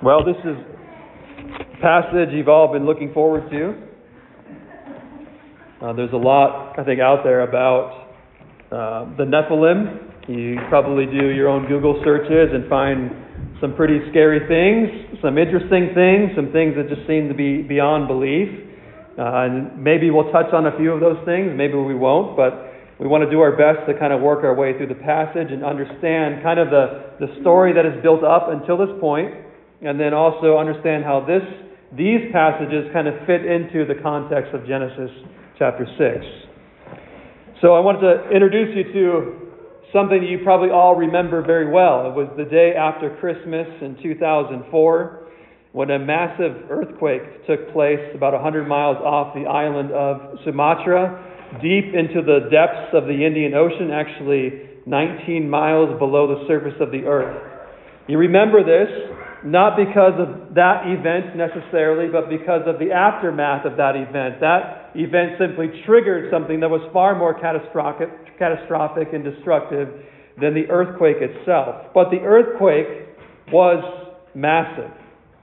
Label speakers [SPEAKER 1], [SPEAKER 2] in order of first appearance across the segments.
[SPEAKER 1] Well, this is a passage you've all been looking forward to. There's a lot, I think, out there about the Nephilim. You probably do your own Google searches and find some pretty scary things, some interesting things, some things that just seem to be beyond belief. And maybe we'll touch on a few of those things, maybe we won't, but we want to do our best to kind of work our way through the passage and understand kind of the story that is built up until this point, and then also understand how these passages kind of fit into the context of Genesis chapter 6. So I wanted to introduce you to something you probably all remember very well. It was the day after Christmas in 2004 when a massive earthquake took place about 100 miles off the island of Sumatra, deep into the depths of the Indian Ocean, actually 19 miles below the surface of the earth. You remember this not because of that event necessarily, but because of the aftermath of that event. That event simply triggered something that was far more catastrophic and destructive than the earthquake itself. But the earthquake was massive.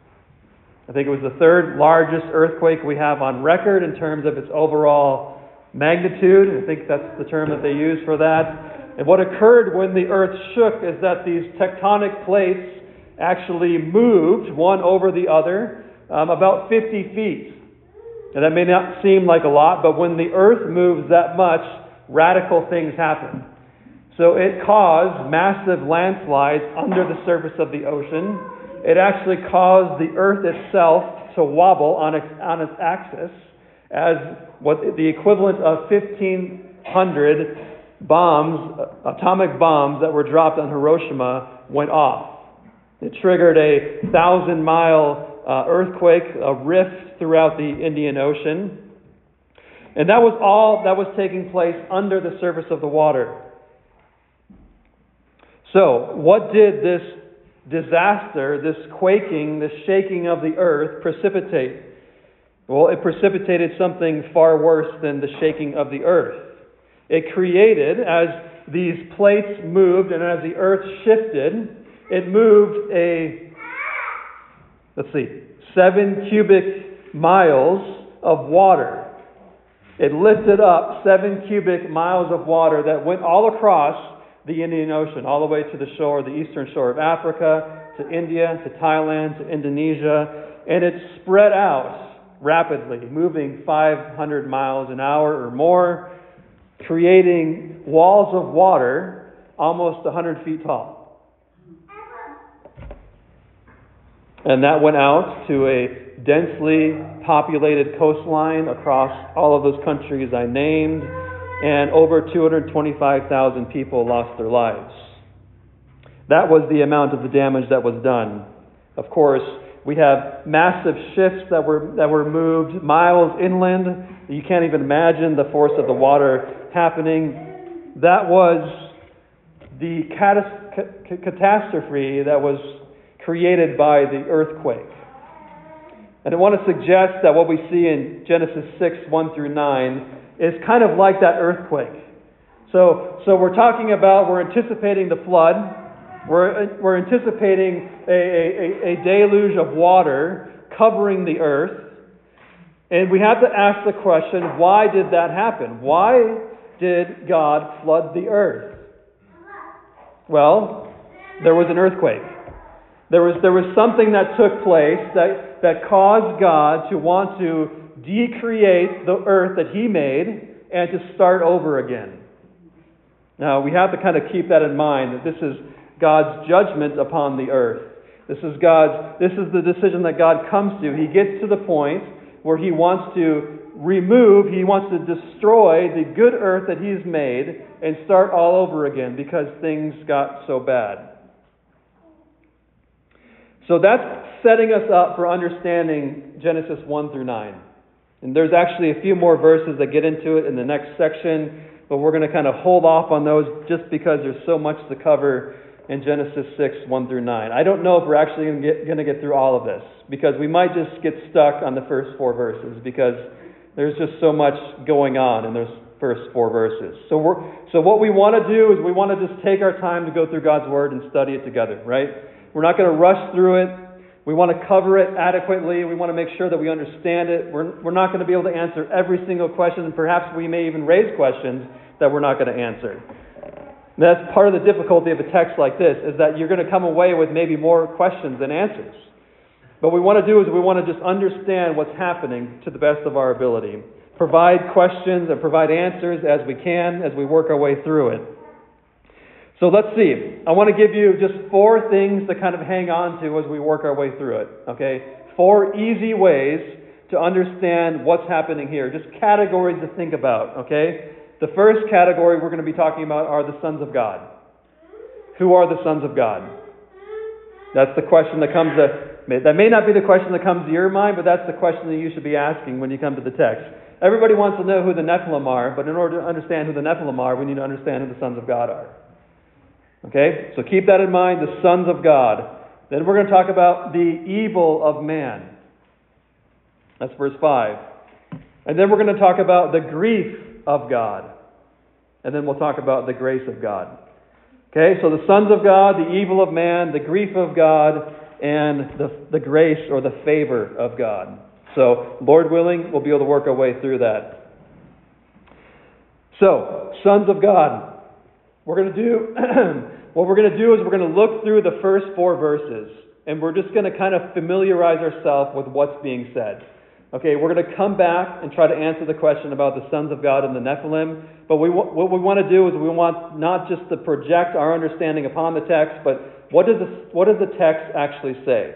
[SPEAKER 1] I think it was the third largest earthquake we have on record in terms of its overall magnitude. I think that's the term that they use for that. And what occurred when the earth shook is that these tectonic plates actually moved one over the other about 50 feet. And that may not seem like a lot, but when the earth moves that much, radical things happen. So it caused massive landslides under the surface of the ocean. It actually caused the earth itself to wobble on its axis, as what the equivalent of 1,500 bombs, atomic bombs that were dropped on Hiroshima went off. It triggered a 1,000-mile earthquake, a rift throughout the Indian Ocean. And that was all that was taking place under the surface of the water. So, what did this disaster, this quaking, this shaking of the earth precipitate? Well, it precipitated something far worse than the shaking of the earth. It created, as these plates moved and as the earth shifted, it moved 7 cubic miles of water. It lifted up 7 cubic miles of water that went all across the Indian Ocean, all the way to the shore, the eastern shore of Africa, to India, to Thailand, to Indonesia, and it spread out rapidly, moving 500 miles an hour or more, creating walls of water almost 100 feet tall. And that went out to a densely populated coastline across all of those countries I named, and over 225,000 people lost their lives. That was the amount of the damage that was done. Of course, we have massive ships that were moved miles inland. You can't even imagine the force of the water happening. That was the catastrophe that was created by the earthquake. And I want to suggest that what we see in Genesis 6, 1 through 9 is kind of like that earthquake. So we're anticipating the flood. We're anticipating a deluge of water covering the earth. And we have to ask the question, why did that happen? Why did God flood the earth? Well, there was an earthquake. There was something that took place that caused God to want to decreate the earth that He made and to start over again. Now, we have to kind of keep that in mind, that this is God's judgment upon the earth. This is the decision that God comes to. He gets to the point where He wants to He wants to destroy the good earth that He's made and start all over again because things got so bad. So that's setting us up for understanding Genesis 1 through 9. And there's actually a few more verses that get into it in the next section, but we're going to kind of hold off on those just because there's so much to cover in Genesis 6, 1 through 9. I don't know if we're actually going to get through all of this, because we might just get stuck on the first 4 verses, because there's just so much going on in those first 4 verses. So what we want to do is we want to just take our time to go through God's Word and study it together, right? We're not going to rush through it. We want to cover it adequately. We want to make sure that we understand it. We're not going to be able to answer every single question, and perhaps we may even raise questions that we're not going to answer. And that's part of the difficulty of a text like this, is that you're going to come away with maybe more questions than answers. What we want to do is we want to just understand what's happening to the best of our ability. Provide questions and provide answers as we can as we work our way through it. So let's see. I want to give you just 4 things to kind of hang on to as we work our way through it. Okay? 4 easy ways to understand what's happening here. Just categories to think about. Okay? The first category we're going to be talking about are the sons of God. Who are the sons of God? That's the question that comes that may not be the question that comes to your mind, but that's the question that you should be asking when you come to the text. Everybody wants to know who the Nephilim are, but in order to understand who the Nephilim are, we need to understand who the sons of God are. Okay? So keep that in mind, the sons of God. Then we're going to talk about the evil of man. That's verse 5. And then we're going to talk about the grief of God. And then we'll talk about the grace of God. Okay? So the sons of God, the evil of man, the grief of God, and the grace or the favor of God. So, Lord willing, we'll be able to work our way through that. So, sons of God. What we're going to do is we're going to look through the first 4 verses, and we're just going to kind of familiarize ourselves with what's being said. Okay, we're going to come back and try to answer the question about the sons of God and the Nephilim. But what we want to do is we want not just to project our understanding upon the text, but what does the text actually say?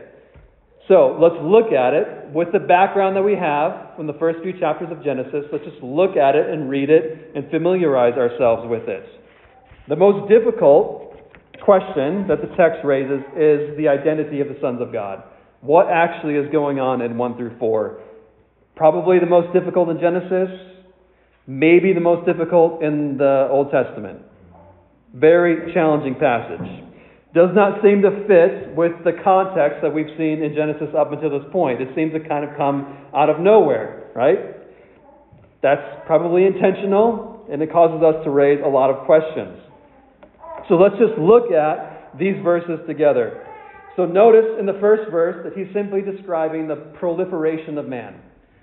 [SPEAKER 1] So let's look at it with the background that we have from the first few chapters of Genesis. Let's just look at it and read it and familiarize ourselves with it. The most difficult question that the text raises is the identity of the sons of God. What actually is going on in 1 through 4? Probably the most difficult in Genesis, maybe the most difficult in the Old Testament. Very challenging passage. Does not seem to fit with the context that we've seen in Genesis up until this point. It seems to kind of come out of nowhere, right? That's probably intentional, and it causes us to raise a lot of questions. So let's just look at these verses together. So notice in the first verse that he's simply describing the proliferation of man.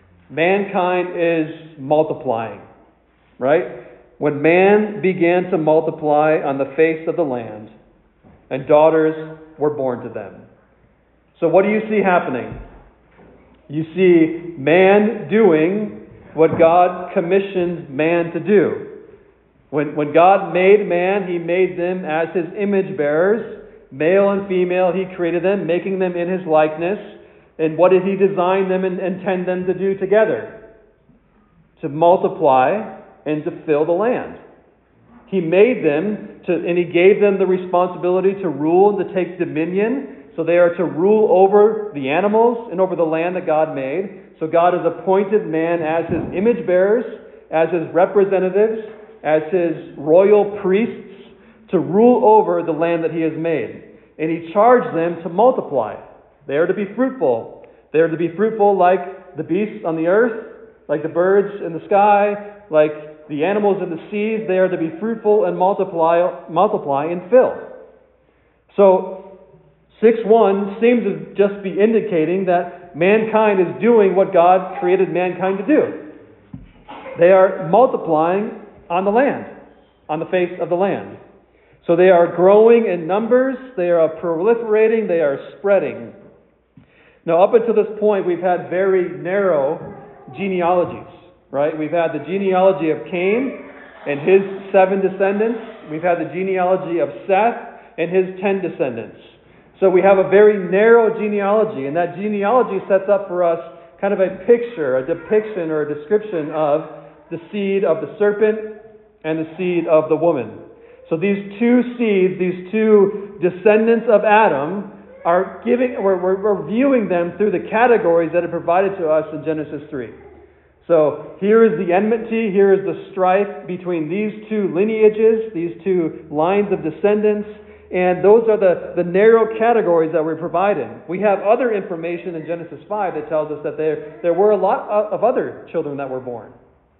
[SPEAKER 1] Mankind is multiplying, right? When man began to multiply on the face of the land, and daughters were born to them. So what do you see happening? You see man doing what God commissioned man to do. When God made man, He made them as His image bearers. Male and female, He created them, making them in His likeness. And what did He design them and intend them to do together? To multiply and to fill the land. He made them and He gave them the responsibility to rule and to take dominion. So they are to rule over the animals and over the land that God made. So God has appointed man as His image bearers, as His representatives, as His royal priests, to rule over the land that He has made. And He charged them to multiply. They are to be fruitful. They are to be fruitful like the beasts on the earth, like the birds in the sky, like the animals in the seas. They are to be fruitful and multiply and fill. So 6:1 seems to just be indicating that mankind is doing what God created mankind to do. They are multiplying on the land, on the face of the land. So they are growing in numbers, they are proliferating, they are spreading. Now up until this point we've had very narrow genealogies, right? We've had the genealogy of Cain and his 7 descendants. We've had the genealogy of Seth and his 10 descendants. So we have a very narrow genealogy, and that genealogy sets up for us kind of a picture, a depiction or a description of the seed of the serpent and the seed of the woman. So these two seeds, these two descendants of Adam, we're viewing them through the categories that are provided to us in Genesis 3. So here is the enmity, here is the strife between these two lineages, these two lines of descendants, and those are the narrow categories that we're provided. We have other information in Genesis 5 that tells us that there were a lot of other children that were born.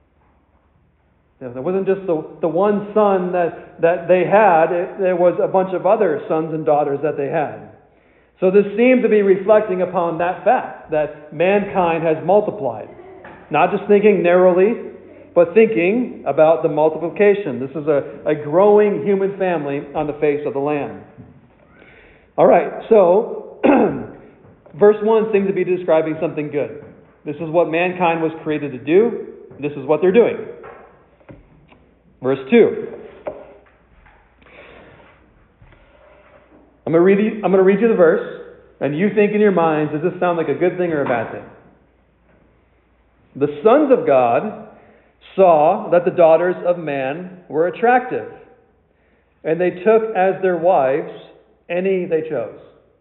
[SPEAKER 1] There wasn't just the one son that they had. There was a bunch of other sons and daughters that they had. So this seems to be reflecting upon that fact, that mankind has multiplied. Not just thinking narrowly, but thinking about the multiplication. This is a growing human family on the face of the land. All right, so verse 1 seems to be describing something good. This is what mankind was created to do. This is what they're doing. Verse 2. I'm going to read you the verse, and you think in your minds, does this sound like a good thing or a bad thing? The sons of God saw that the daughters of man were attractive, and they took as their wives any they chose.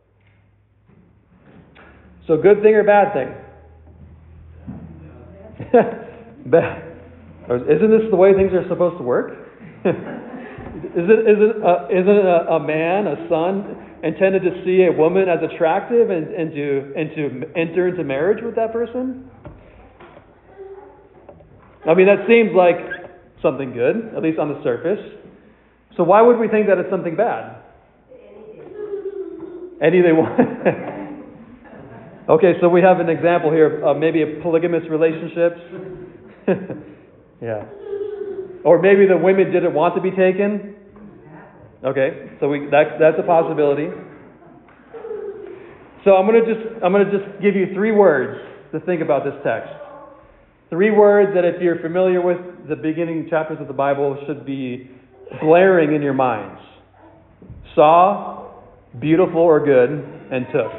[SPEAKER 1] So good thing or bad thing? Bad. Isn't this the way things are supposed to work? Isn't a man, a son, intended to see a woman as attractive and to enter into marriage with that person? I mean, that seems like something good, at least on the surface. So why would we think that it's something bad? Any they want. Okay, so we have an example here of maybe a polygamous relationships. Yeah. Or maybe the women didn't want to be taken. Okay, so that's a possibility. So I'm gonna just give you 3 words to think about this text. 3 words that, if you're familiar with the beginning chapters of the Bible, should be glaring in your minds. Saw, beautiful or good, and took.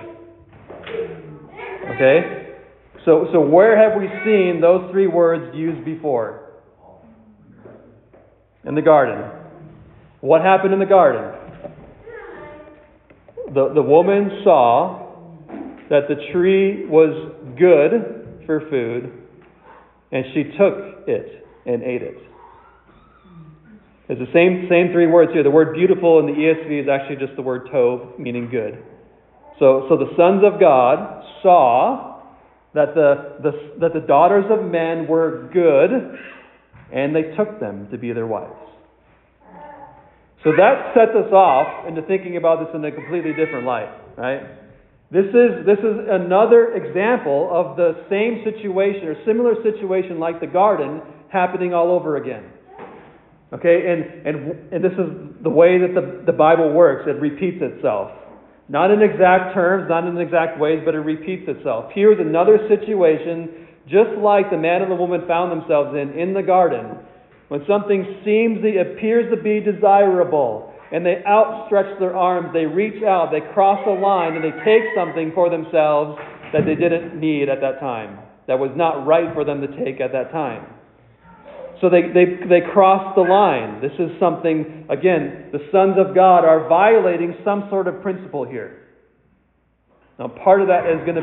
[SPEAKER 1] Okay? So where have we seen those 3 words used before? In the garden. What happened in the garden? The woman saw that the tree was good for food, and she took it and ate it. It's the same 3 words here. The word beautiful in the ESV is actually just the word tov, meaning good. So the sons of God saw that the daughters of men were good, and they took them to be their wives. So that sets us off into thinking about this in a completely different light, right? This is another example of the same situation or similar situation like the garden happening all over again. Okay, and this is the way that the Bible works. It repeats itself. Not in exact terms, not in exact ways, but it repeats itself. Here's another situation just like the man and the woman found themselves in the garden. When something appears to be desirable, and they outstretch their arms, they reach out, they cross a line, and they take something for themselves that they didn't need at that time, that was not right for them to take at that time. So they cross the line. This is something, again, the sons of God are violating some sort of principle here. Now, part of that is going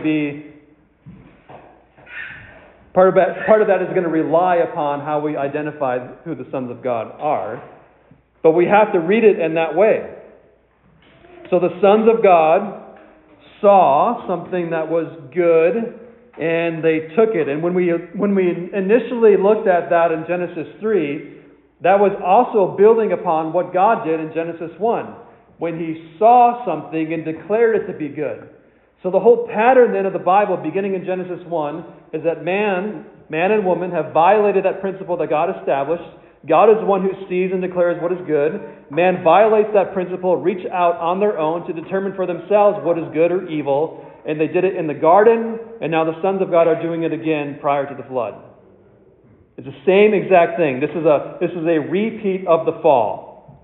[SPEAKER 1] to rely upon how we identify who the sons of God are. But we have to read it in that way. So the sons of God saw something that was good, and they took it. And when we initially looked at that in Genesis 3, that was also building upon what God did in Genesis 1, when He saw something and declared it to be good. So the whole pattern then of the Bible, beginning in Genesis 1, is that man and woman have violated that principle that God established. God is the one who sees and declares what is good. Man violates that principle, reach out on their own to determine for themselves what is good or evil. And they did it in the garden, and now the sons of God are doing it again prior to the flood. It's the same exact thing. This is a repeat of the fall.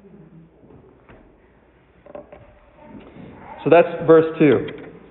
[SPEAKER 1] So that's verse 2.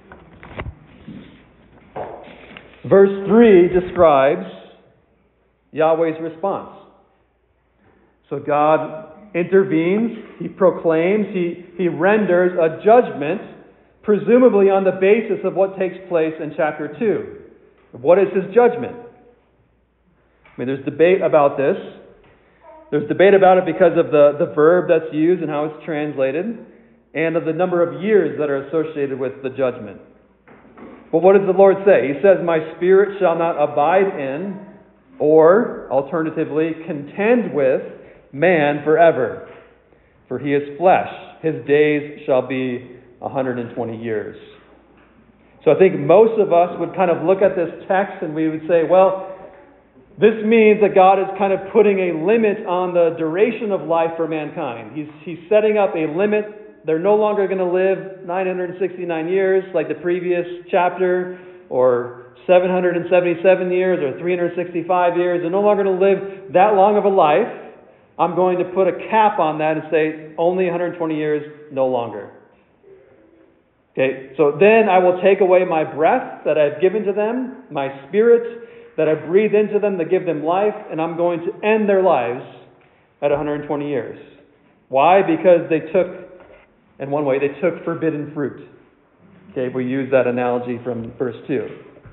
[SPEAKER 1] Verse 3 describes Yahweh's response. So God intervenes, He proclaims, He renders a judgment, presumably on the basis of what takes place in chapter 2. What is His judgment? I mean, there's debate about this. There's debate about it because of the verb that's used and how it's translated, and of the number of years that are associated with the judgment. But what does the Lord say? He says, "My spirit shall not abide in," or alternatively, contend with man forever. For he is flesh. His days shall be 120 years. So I think most of us would kind of look at this text and we would say, well, this means that God is kind of putting a limit on the duration of life for mankind. He's setting up a limit. They're no longer going to live 969 years like the previous chapter, or 777 years, or 365 years. They're no longer going to live that long of a life. I'm going to put a cap on that and say only 120 years, no longer. Okay, so then I will take away my breath that I've given to them, my spirit that I breathe into them to give them life, and I'm going to end their lives at 120 years. Why? Because they took, in one way, they took forbidden fruit. Okay, we use that analogy from verse 2.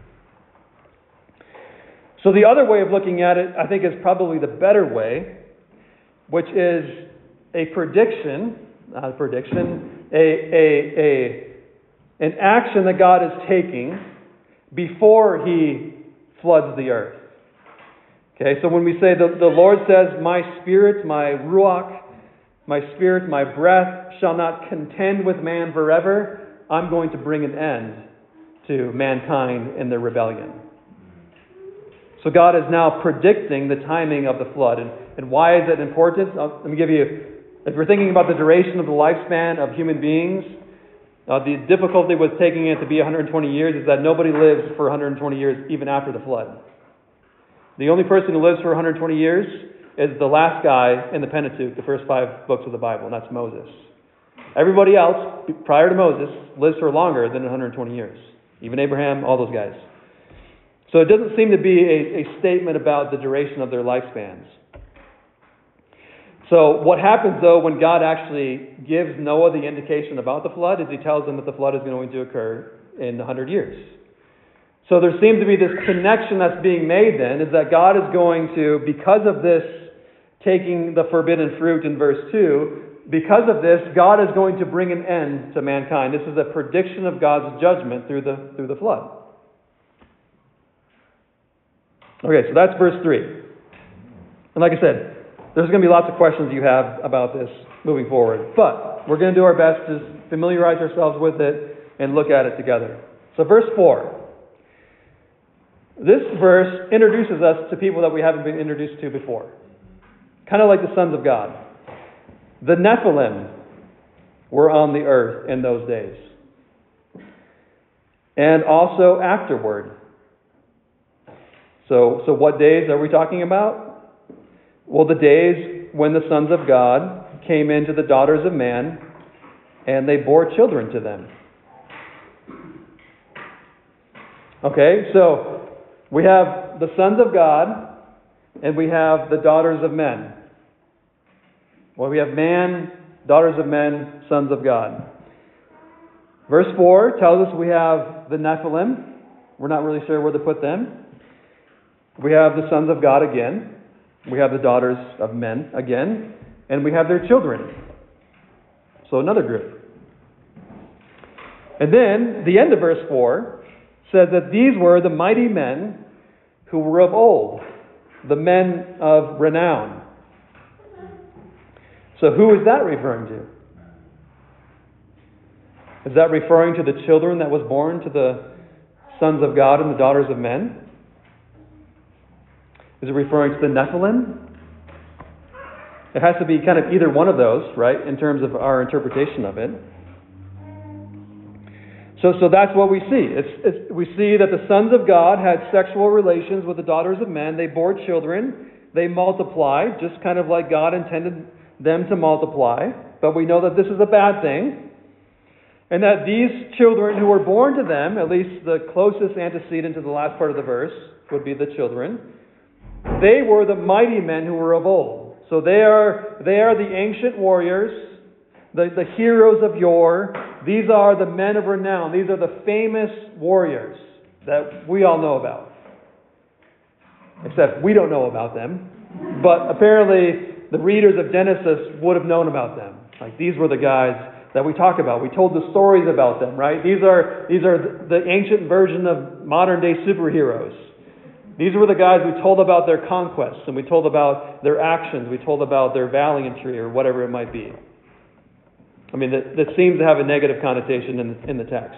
[SPEAKER 1] So the other way of looking at it, I think, is probably the better way, which is a prediction, not a prediction, an action that God is taking before He floods the earth. Okay, so when we say the Lord says, my spirit, my ruach, my spirit, my breath shall not contend with man forever, I'm going to bring an end to mankind in their rebellion. So God is now predicting the timing of the flood. And why is it important? Let me give you, if we're thinking about the duration of the lifespan of human beings, the difficulty with taking it to be 120 years is that nobody lives for 120 years even after the flood. The only person who lives for 120 years is the last guy in the Pentateuch, the first 5 books of the Bible, and that's Moses. Everybody else, prior to Moses, lives for longer than 120 years. Even Abraham, all those guys. So it doesn't seem to be a statement about the duration of their lifespans. So what happens, though, when God actually gives Noah the indication about the flood is He tells him that the flood is going to occur in 100 years. So there seems to be this connection that's being made then, is that God is going to, because of this, taking the forbidden fruit in verse 2, because of this, God is going to bring an end to mankind. This is a prediction of God's judgment through the flood. Okay, so that's verse 3. And like I said, there's going to be lots of questions you have about this moving forward. But we're going to do our best to familiarize ourselves with it and look at it together. So verse 4. This verse introduces us to people that we haven't been introduced to before. Kind of like the sons of God. The Nephilim were on the earth in those days. And also afterward. So what days are we talking about? Well, the days when the sons of God came into the daughters of man and they bore children to them. Okay, so we have the sons of God and we have the daughters of men. Well, we have man, daughters of men, sons of God. Verse 4 tells us we have the Nephilim. We're not really sure where to put them. We have the sons of God again. We have the daughters of men again. And we have their children. So another group. And then the end of verse 4 says that these were the mighty men who were of old, the men of renown. So who is that referring to? Is that referring to the children that was born to the sons of God and the daughters of men? Is it referring to the Nephilim? It has to be kind of either one of those, right, in terms of our interpretation of it. So that's what we see. We see that the sons of God had sexual relations with the daughters of men. They bore children. They multiplied, just kind of like God intended them to multiply. But we know that this is a bad thing. And that these children who were born to them, at least the closest antecedent to the last part of the verse, would be the children. They were the mighty men who were of old. So they are the ancient warriors, the heroes of yore. These are the men of renown. These are the famous warriors that we all know about. Except we don't know about them. But apparently the readers of Genesis would have known about them. Like, these were the guys that we talk about. We told the stories about them, right? These are the ancient version of modern day superheroes. These were the guys we told about their conquests, and we told about their actions, we told about their valiantry, or whatever it might be. I mean, that seems to have a negative connotation in the text.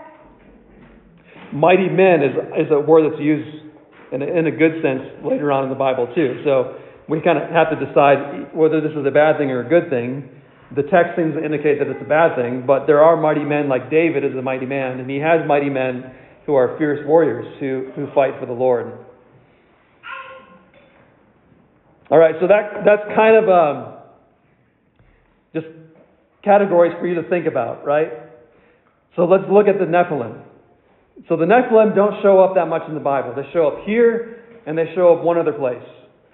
[SPEAKER 1] Mighty men is a word that's used in a good sense later on in the Bible too. So we kind of have to decide whether this is a bad thing or a good thing. The text seems to indicate that it's a bad thing, but there are mighty men, like David is a mighty man, and he has mighty men who are fierce warriors who fight for the Lord. All right, so that's kind of just categories for you to think about, right? So let's look at the Nephilim. So the Nephilim don't show up that much in the Bible. They show up here, and they show up one other place.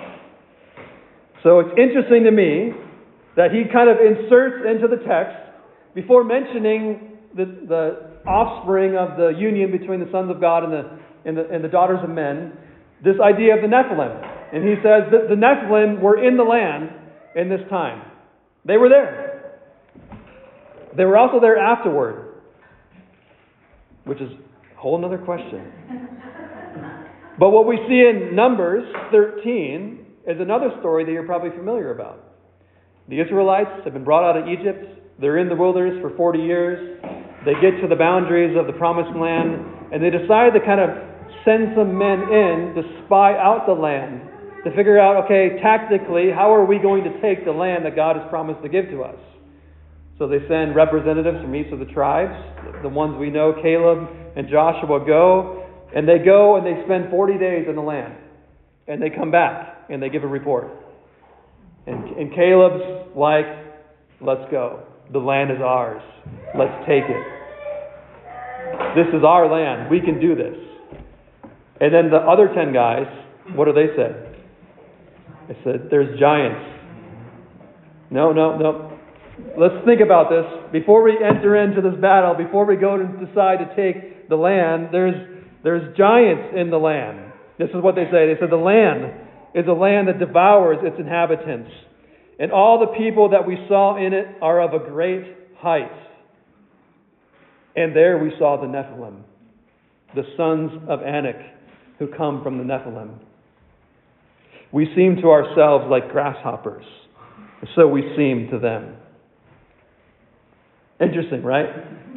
[SPEAKER 1] So it's interesting to me that he kind of inserts into the text, before mentioning the offspring of the union between the sons of God and the daughters of men, this idea of the Nephilim. And he says that the Nephilim were in the land in this time. They were there. They were also there afterward, which is a whole other question. But what we see in Numbers 13 is another story that you're probably familiar about. The Israelites have been brought out of Egypt. They're in the wilderness for 40 years. They get to the boundaries of the promised land, and they decide to kind of send some men in to spy out the land, to figure out, okay, tactically, how are we going to take the land that God has promised to give to us? So they send representatives from each of the tribes. The ones we know, Caleb and Joshua, go, and they spend 40 days in the land. And they come back, and they give a report. And Caleb's like, let's go. The land is ours. Let's take it. This is our land. We can do this. And then the other 10 guys, what do they say? They said, there's giants. No. Let's think about this. Before we enter into this battle, before we go to decide to take the land, there's giants in the land. This is what they say. They said the land is a land that devours its inhabitants, and all the people that we saw in it are of a great height. And there we saw the Nephilim, the sons of Anak, who come from the Nephilim. We seem to ourselves like grasshoppers, and so we seem to them. Interesting, right?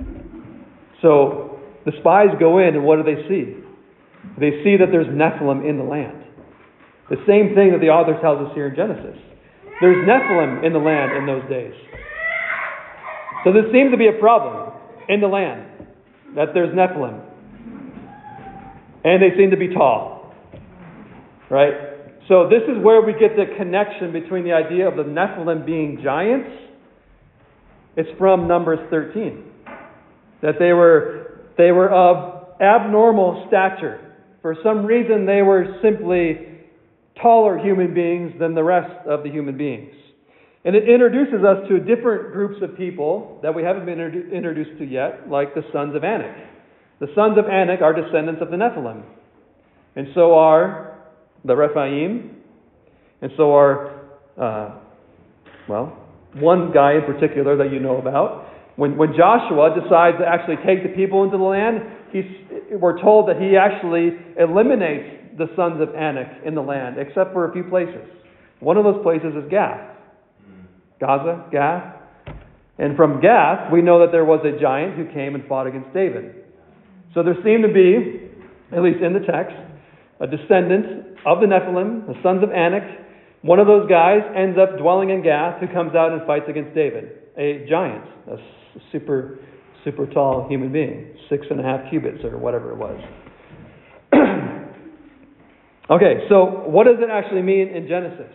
[SPEAKER 1] So the spies go in, and what do they see? They see that there's Nephilim in the land. The same thing that the author tells us here in Genesis. There's Nephilim in the land in those days. So there seems to be a problem in the land, that there's Nephilim. And they seem to be tall. Right? So this is where we get the connection between the idea of the Nephilim being giants. It's from Numbers 13. That they were of abnormal stature. For some reason they were simply taller human beings than the rest of the human beings. And it introduces us to different groups of people that we haven't been introduced to yet, like the sons of Anak. The sons of Anak are descendants of the Nephilim. And so are the Rephaim. And so are, one guy in particular that you know about. When Joshua decides to actually take the people into the land, we're told that he actually eliminates the sons of Anak in the land, except for a few places. One of those places is Gath. Gaza, Gath. And from Gath, we know that there was a giant who came and fought against David. So there seemed to be, at least in the text, a descendant of the Nephilim, the sons of Anak. One of those guys ends up dwelling in Gath, who comes out and fights against David. A giant, a super tall human being, 6.5 cubits or whatever it was. Okay, so what does it actually mean in Genesis?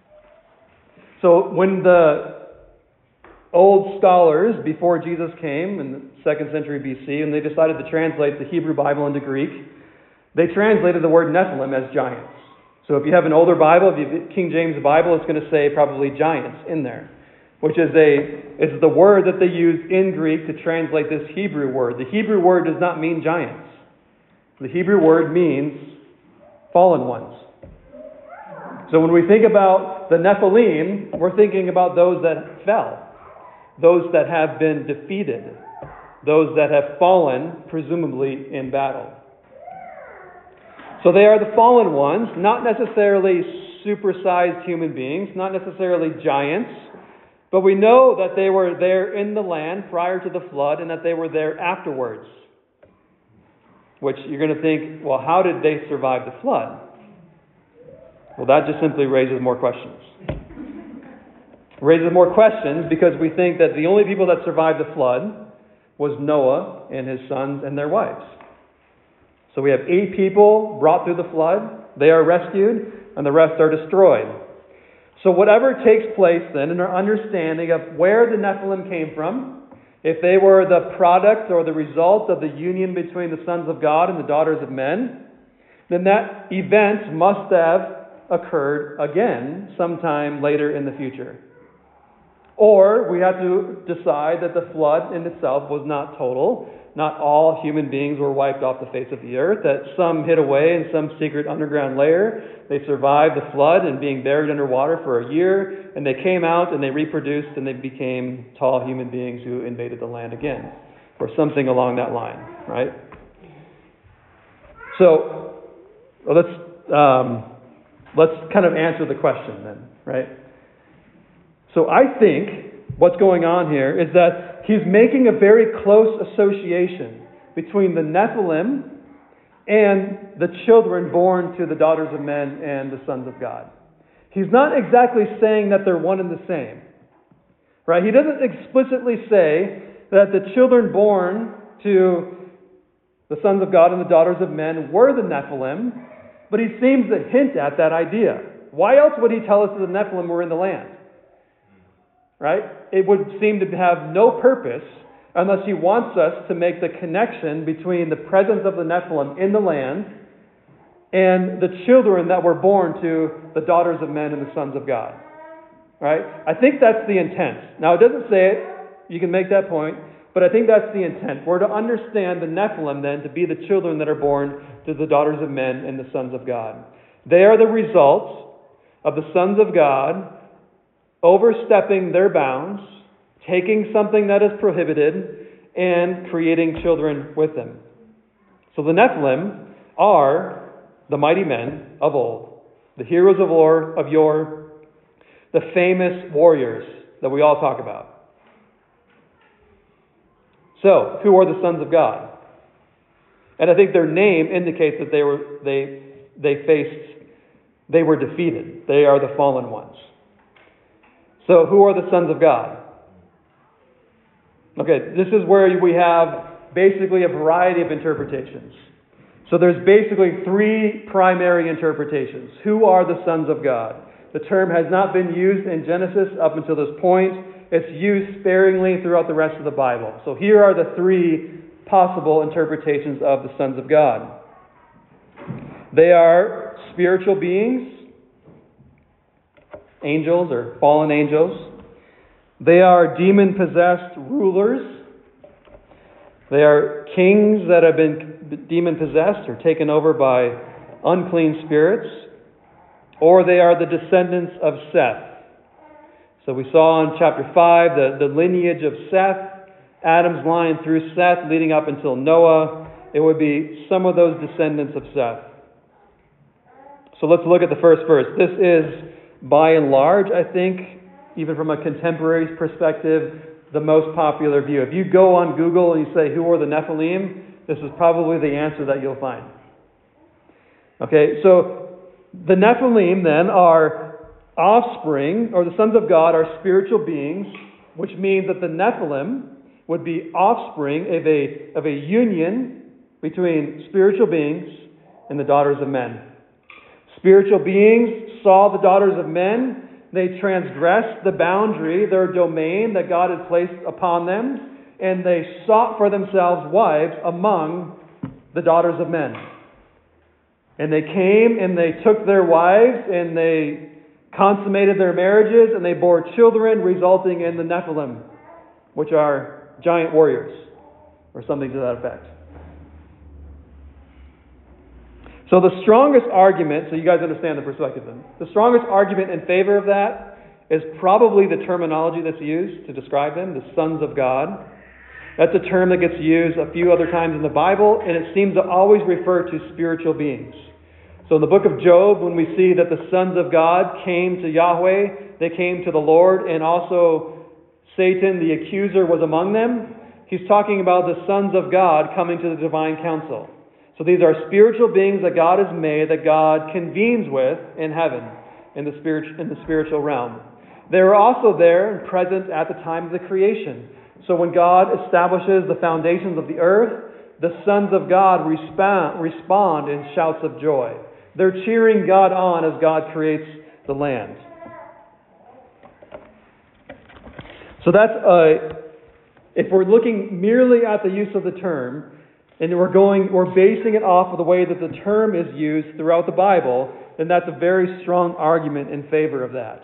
[SPEAKER 1] So when the old scholars before Jesus came in the 2nd century BC, and they decided to translate the Hebrew Bible into Greek, they translated the word Nephilim as giants. So if you have an older Bible, if you have King James Bible, it's going to say probably giants in there, which is the word that they use in Greek to translate this Hebrew word. The Hebrew word does not mean giants. The Hebrew word means fallen ones. So when we think about the Nephilim, we're thinking about those that fell, those that have been defeated, those that have fallen, presumably in battle. So they are the fallen ones, not necessarily supersized human beings, not necessarily giants, But we know that they were there in the land prior to the flood and that they were there afterwards. Which you're going to think, well, how did they survive the flood? Well, that just simply raises more questions. Raises more questions because we think that the only people that survived the flood was Noah and his sons and their wives. So we have 8 people brought through the flood. They are rescued, and the rest are destroyed. So whatever takes place then in our understanding of where the Nephilim came from, if they were the product or the result of the union between the sons of God and the daughters of men, then that event must have occurred again sometime later in the future. Or we have to decide that the flood in itself was not total. Not all human beings were wiped off the face of the earth, that some hid away in some secret underground layer. They survived the flood and being buried underwater for a year, and they came out and they reproduced and they became tall human beings who invaded the land again, or something along that line, right? So let's kind of answer the question then, right? So I think what's going on here is that he's making a very close association between the Nephilim and the children born to the daughters of men and the sons of God. He's not exactly saying that they're one and the same, right? He doesn't explicitly say that the children born to the sons of God and the daughters of men were the Nephilim, but he seems to hint at that idea. Why else would he tell us that the Nephilim were in the land? Right? It would seem to have no purpose unless he wants us to make the connection between the presence of the Nephilim in the land and the children that were born to the daughters of men and the sons of God. Right? I think that's the intent. Now, it doesn't say it. You can make that point. But I think that's the intent. We're to understand the Nephilim then to be the children that are born to the daughters of men and the sons of God. They are the result of the sons of God overstepping their bounds, taking something that is prohibited, and creating children with them. So the Nephilim are the mighty men of old, the heroes of yore, the famous warriors that we all talk about. So, who are the sons of God? And I think their name indicates that they were defeated. They are the fallen ones. So, who are the sons of God? Okay, this is where we have basically a variety of interpretations. So there's basically 3 primary interpretations. Who are the sons of God? The term has not been used in Genesis up until this point. It's used sparingly throughout the rest of the Bible. So here are the 3 possible interpretations of the sons of God. They are spiritual beings, angels or fallen angels. They are demon-possessed rulers. They are kings that have been demon-possessed or taken over by unclean spirits. Or they are the descendants of Seth. So we saw in chapter 5 the lineage of Seth, Adam's line through Seth leading up until Noah. It would be some of those descendants of Seth. So let's look at the first verse. This is, by and large, I think, even from a contemporary perspective, the most popular view. If you go on Google and you say, who are the Nephilim? This is probably the answer that you'll find. Okay, so the Nephilim then are offspring, or the sons of God are spiritual beings, which means that the Nephilim would be offspring of a union between spiritual beings and the daughters of men. Spiritual beings saw the daughters of men. They transgressed the boundary, their domain that God had placed upon them, and they sought for themselves wives among the daughters of men. And they came and they took their wives and they consummated their marriages and they bore children, resulting in the Nephilim, which are giant warriors, or something to that effect. So the strongest argument, so you guys understand the perspective then, the strongest argument in favor of that is probably the terminology that's used to describe them, the sons of God. That's a term that gets used a few other times in the Bible, and it seems to always refer to spiritual beings. So in the book of Job, when we see that the sons of God came to Yahweh, they came to the Lord, and also Satan, the accuser, was among them. He's talking about the sons of God coming to the divine council. So these are spiritual beings that God has made, that God convenes with in heaven, in the spiritual realm. They were also there and present at the time of the creation. So when God establishes the foundations of the earth, the sons of God respond in shouts of joy. They're cheering God on as God creates the land. So that's if we're looking merely at the use of the term, and we're basing it off of the way that the term is used throughout the Bible, then that's a very strong argument in favor of that.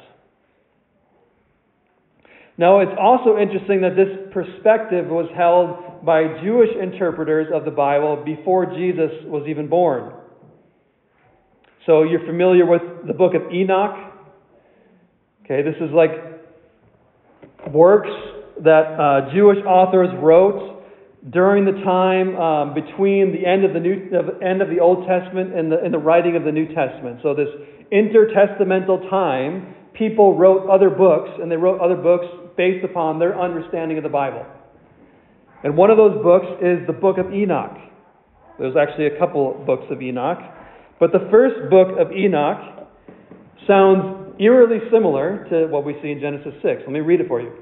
[SPEAKER 1] Now, it's also interesting that this perspective was held by Jewish interpreters of the Bible before Jesus was even born. So you're familiar with the book of Enoch? Okay, this is like works that Jewish authors wrote during the time between the end of the Old Testament and the writing of the New Testament. So this intertestamental time, people wrote other books, and they wrote other books based upon their understanding of the Bible. And one of those books is the book of Enoch. There's actually a couple books of Enoch. But the first book of Enoch sounds eerily similar to what we see in Genesis 6. Let me read it for you.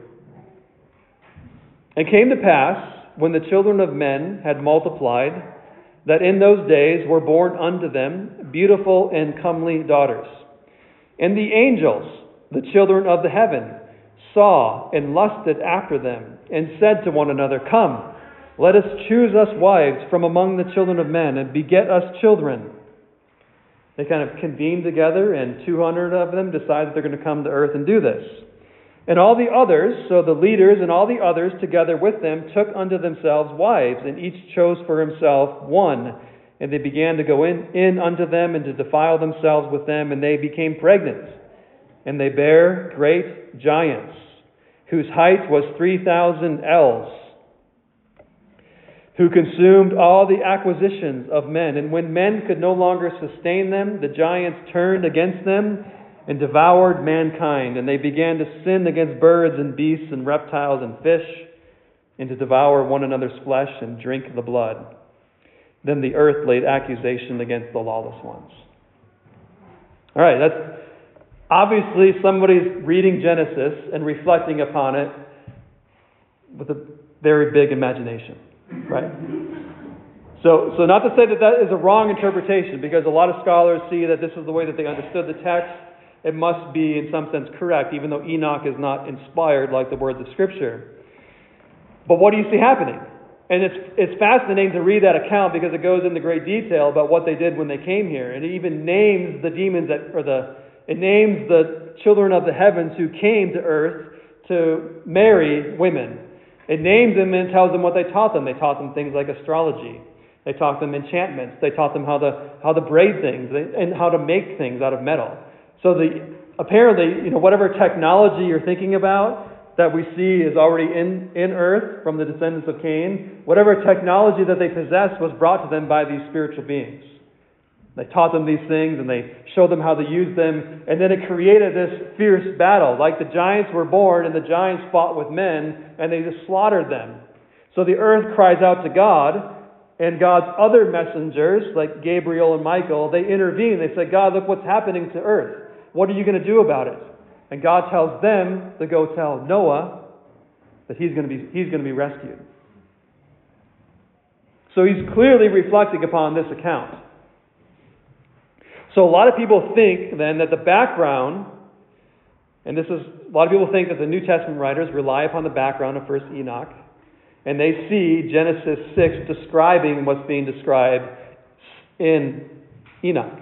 [SPEAKER 1] It came to pass, when the children of men had multiplied, that in those days were born unto them beautiful and comely daughters. And the angels, the children of the heaven, saw and lusted after them, and said to one another, Come, let us choose us wives from among the children of men, and beget us children. They kind of convened together, and 200 of them decided they're going to come to earth and do this. And all the others, so the leaders and all the others together with them, took unto themselves wives, and each chose for himself one. And they began to go in unto them, and to defile themselves with them, and they became pregnant. And they bare great giants, whose height was 3,000 ells, who consumed all the acquisitions of men. And when men could no longer sustain them, the giants turned against them and devoured mankind. And they began to sin against birds and beasts and reptiles and fish, and to devour one another's flesh and drink the blood. Then the earth laid accusation against the lawless ones. All right, that's obviously somebody's reading Genesis and reflecting upon it with a very big imagination, right? So not to say that is a wrong interpretation, because a lot of scholars see that this is the way that they understood the text. It must be, in some sense, correct, even though Enoch is not inspired like the words of Scripture. But what do you see happening? And it's fascinating to read that account, because it goes into great detail about what they did when they came here. And it even names the demons it names the children of the heavens who came to earth to marry women. It names them and tells them what they taught them. They taught them things like astrology. They taught them enchantments. They taught them how to braid things and how to make things out of metal. So apparently, whatever technology you're thinking about that we see is already in earth from the descendants of Cain, whatever technology that they possessed was brought to them by these spiritual beings. They taught them these things, and they showed them how to use them, and then it created this fierce battle. Like the giants were born, and the giants fought with men, and they just slaughtered them. So the earth cries out to God, and God's other messengers, like Gabriel and Michael, they intervene. They say, God, look what's happening to earth. What are you going to do about it? And God tells them to go tell Noah that he's going to be rescued. So he's clearly reflecting upon this account. So a lot of people think then that the background, and a lot of people think that the New Testament writers rely upon the background of 1 Enoch, and they see Genesis 6 describing what's being described in Enoch.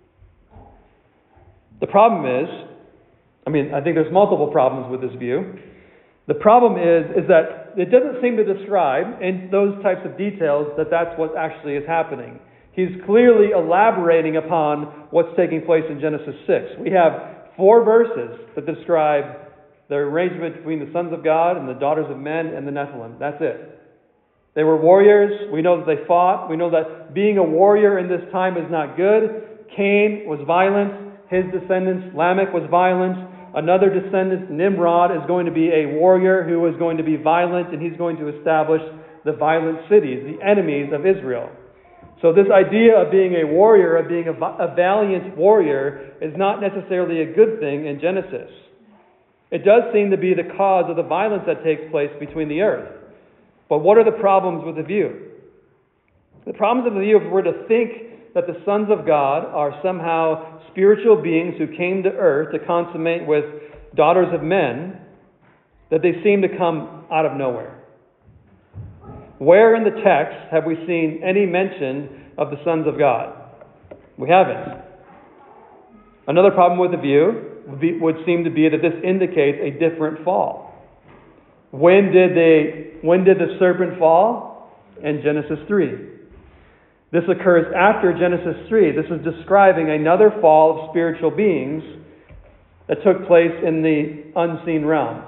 [SPEAKER 1] The problem is, I think there's multiple problems with this view. The problem is that it doesn't seem to describe in those types of details that that's what actually is happening. He's clearly elaborating upon what's taking place in Genesis 6. We have 4 verses that describe the arrangement between the sons of God and the daughters of men and the Nephilim. That's it. They were warriors. We know that they fought. We know that being a warrior in this time is not good. Cain was violent. His descendants, Lamech, was violent. another descendant, Nimrod, is going to be a warrior who is going to be violent, and he's going to establish the violent cities, the enemies of Israel. So this idea of being a warrior, of being a valiant warrior, is not necessarily a good thing in Genesis. It does seem to be the cause of the violence that takes place between the earth. But what are the problems with the view? The problems of the view, if we're to think that the sons of God are somehow spiritual beings who came to earth to consummate with daughters of men, that they seem to come out of nowhere. Where in the text have we seen any mention of the sons of God? We haven't. Another problem with the view would seem to be that this indicates a different fall. When did the serpent fall? In Genesis 3. This occurs after Genesis 3. This is describing another fall of spiritual beings that took place in the unseen realm.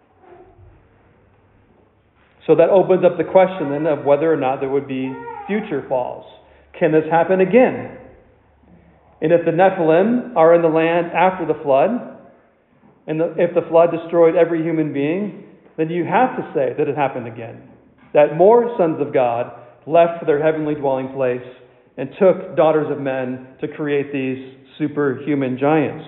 [SPEAKER 1] So that opens up the question then of whether or not there would be future falls. Can this happen again? And if the Nephilim are in the land after the flood, and if the flood destroyed every human being, then you have to say that it happened again. That more sons of God left for their heavenly dwelling place and took daughters of men to create these superhuman giants.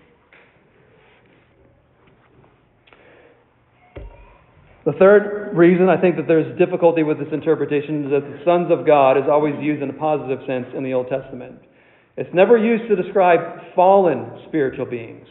[SPEAKER 1] The third reason I think that there's difficulty with this interpretation is that the sons of God is always used in a positive sense in the Old Testament. It's never used to describe fallen spiritual beings.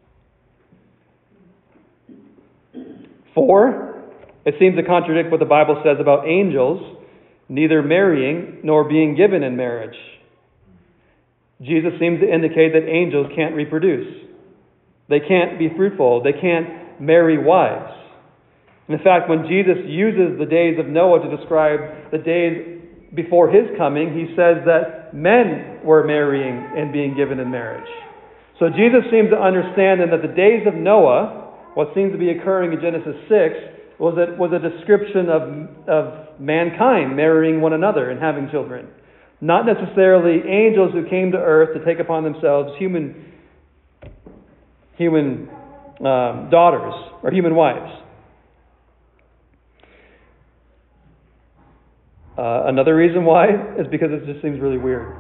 [SPEAKER 1] 4, it seems to contradict what the Bible says about angels neither marrying nor being given in marriage. Jesus seems to indicate that angels can't reproduce. They can't be fruitful. They can't marry wives. In fact, when Jesus uses the days of Noah to describe the days before his coming, he says that men were marrying and being given in marriage. So Jesus seems to understand then that the days of Noah, what seems to be occurring in Genesis 6, was a description of mankind marrying one another and having children. Not necessarily angels who came to earth to take upon themselves human daughters or human wives. Another reason why is because it just seems really weird.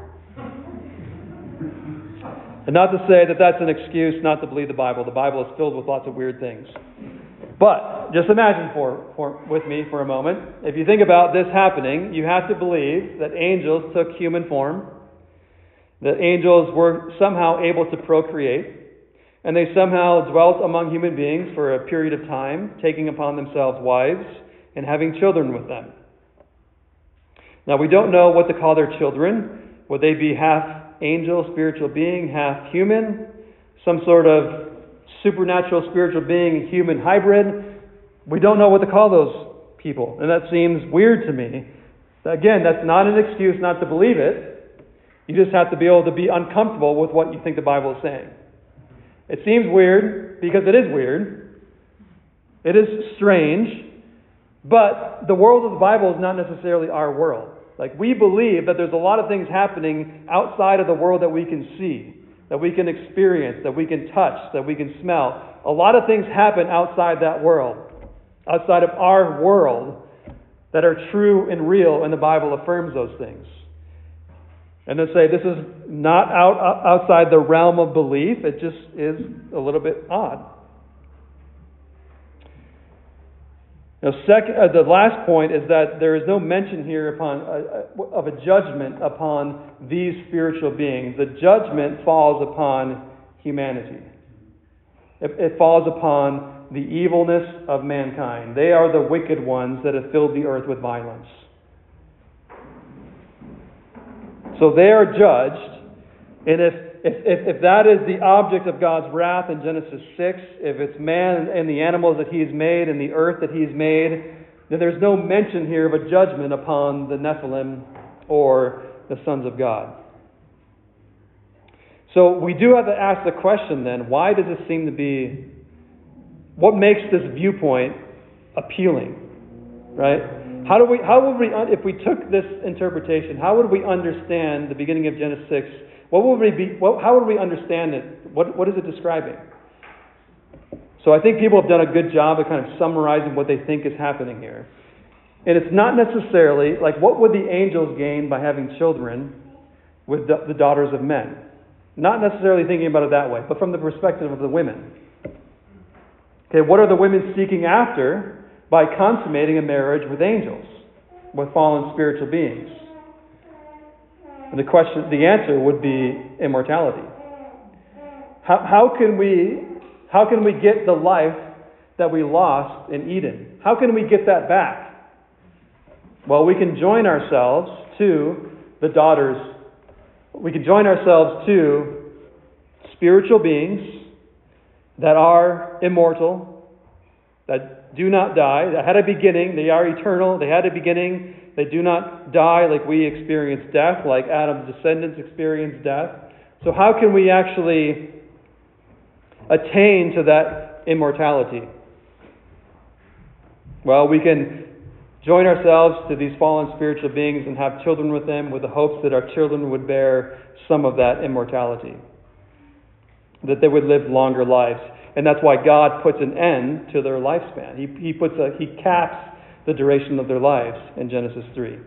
[SPEAKER 1] And not to say that that's an excuse not to believe the Bible. The Bible is filled with lots of weird things. But just imagine with me for a moment. If you think about this happening, you have to believe that angels took human form, that angels were somehow able to procreate, and they somehow dwelt among human beings for a period of time, taking upon themselves wives and having children with them. Now, we don't know what to call their children. Would they be half angel, spiritual being, half human? Some sort of supernatural spiritual being, human hybrid? We don't know what to call those people. And that seems weird to me. Again, that's not an excuse not to believe it. You just have to be able to be uncomfortable with what you think the Bible is saying. It seems weird because it is weird. It is strange. But the world of the Bible is not necessarily our world. Like, we believe that there's a lot of things happening outside of the world that we can see, that we can experience, that we can touch, that we can smell. A lot of things happen outside that world, outside of our world, that are true and real, and the Bible affirms those things. And to say this is not outside the realm of belief, it just is a little bit odd. Now, the last point is that there is no mention here of a judgment upon these spiritual beings. The judgment falls upon humanity. It falls upon the evilness of mankind. They are the wicked ones that have filled the earth with violence. So they are judged, and if that is the object of God's wrath in Genesis 6, if it's man and the animals that He's made and the earth that He's made, then there's no mention here of a judgment upon the Nephilim or the sons of God. So we do have to ask the question then, why does this seem to be, what makes this viewpoint appealing, right? How would we, if we took this interpretation, how would we understand the beginning of Genesis 6? How would we understand it? What is it describing? So I think people have done a good job of kind of summarizing what they think is happening here. And it's not necessarily, like, what would the angels gain by having children with the daughters of men? Not necessarily thinking about it that way, but from the perspective of the women. Okay, what are the women seeking after by consummating a marriage with angels, with fallen spiritual beings? And the answer would be immortality. How can we get the life that we lost in Eden? How can we get that back? Well, we can join ourselves to the daughters. We can join ourselves to spiritual beings that are immortal, that do not die, that had a beginning. They are eternal. They had a beginning. They do not die like we experience death, like Adam's descendants experienced death. So how can we actually attain to that immortality? Well, we can join ourselves to these fallen spiritual beings and have children with them with the hopes that our children would bear some of that immortality, that they would live longer lives. And that's why God puts an end to their lifespan. He caps the duration of their lives in Genesis 3.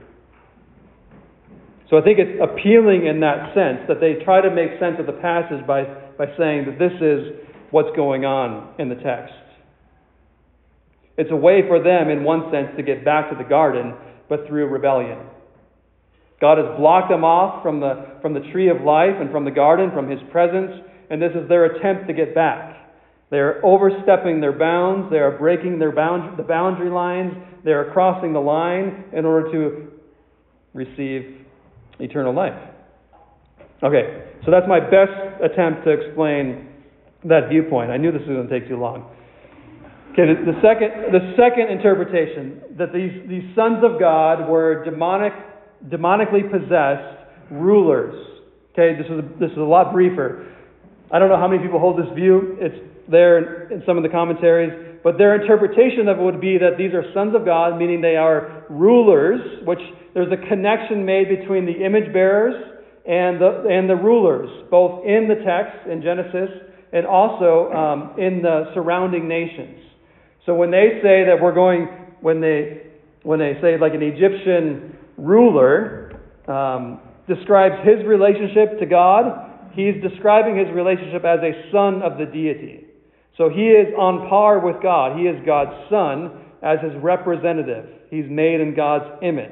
[SPEAKER 1] So I think it's appealing in that sense that they try to make sense of the passage by saying that this is what's going on in the text. It's a way for them, in one sense, to get back to the garden, but through rebellion. God has blocked them off from the tree of life and from the garden, from His presence, and this is their attempt to get back. They are overstepping their bounds. They are breaking the boundary lines. They are crossing the line in order to receive eternal life. Okay, so that's my best attempt to explain that viewpoint. I knew this was going to take too long. Okay, the second interpretation, that these sons of God were demonically possessed rulers. Okay, this is a lot briefer. I don't know how many people hold this view. It's there in some of the commentaries, but their interpretation of it would be that these are sons of God, meaning they are rulers, which there's a connection made between the image bearers and the rulers, both in the text in Genesis and also in the surrounding nations. So when they say that when they say like an Egyptian ruler describes his relationship to God, he's describing his relationship as a son of the deity. So he is on par with God. He is God's son as his representative. He's made in God's image.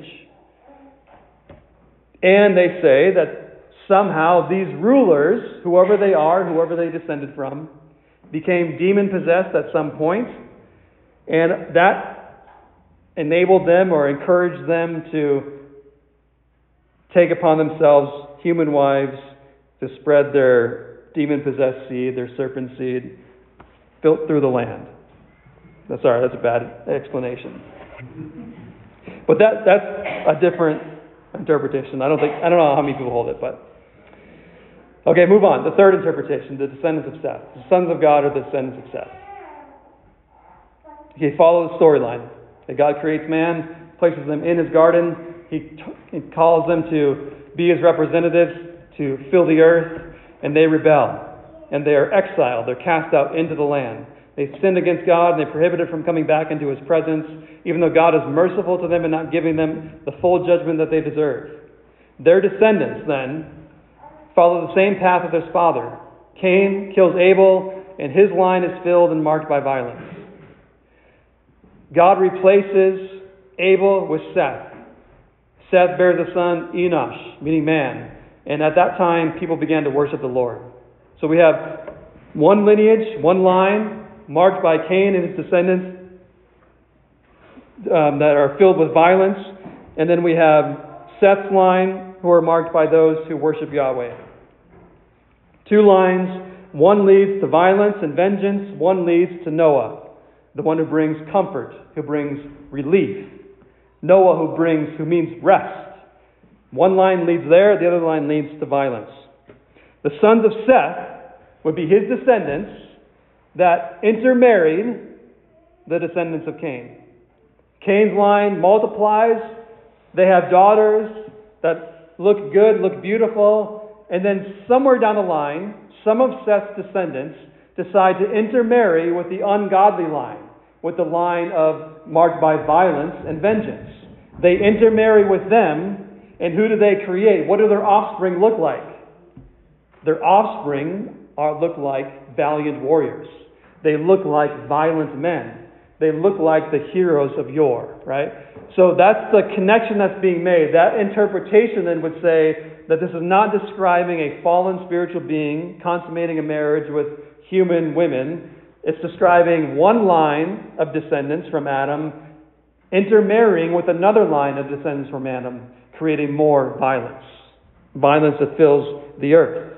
[SPEAKER 1] And they say that somehow these rulers, whoever they are, whoever they descended from, became demon-possessed at some point, and that enabled them or encouraged them to take upon themselves human wives to spread their demon-possessed seed, their serpent seed, built through the land. That's a bad explanation. But that's a different interpretation. I don't know how many people hold it, but okay, move on. The third interpretation, the descendants of Seth. The sons of God are the descendants of Seth. Okay, follow the storyline. That God creates man, places them in His garden. He calls them to be His representatives, to fill the earth, and they rebel. And they are exiled. They're cast out into the land. They sinned against God, and they prohibited from coming back into His presence, even though God is merciful to them and not giving them the full judgment that they deserve. Their descendants, then, follow the same path of their father. Cain kills Abel, and his line is filled and marked by violence. God replaces Abel with Seth. Seth bears a son, Enosh, meaning man. And at that time, people began to worship the Lord. So we have one lineage, one line, marked by Cain and his descendants that are filled with violence. And then we have Seth's line, who are marked by those who worship Yahweh. Two lines, one leads to violence and vengeance, one leads to Noah, the one who brings comfort, who brings relief. Noah who means rest. One line leads there, the other line leads to violence. The sons of Seth would be his descendants that intermarried the descendants of Cain. Cain's line multiplies. They have daughters that look good, look beautiful. And then somewhere down the line, some of Seth's descendants decide to intermarry with the ungodly line, with the line of marked by violence and vengeance. They intermarry with them, and who do they create? What do their offspring look like? Their offspring look like valiant warriors. They look like violent men. They look like the heroes of yore, right? So that's the connection that's being made. That interpretation then would say that this is not describing a fallen spiritual being consummating a marriage with human women. It's describing one line of descendants from Adam intermarrying with another line of descendants from Adam, creating more violence. Violence that fills the earth.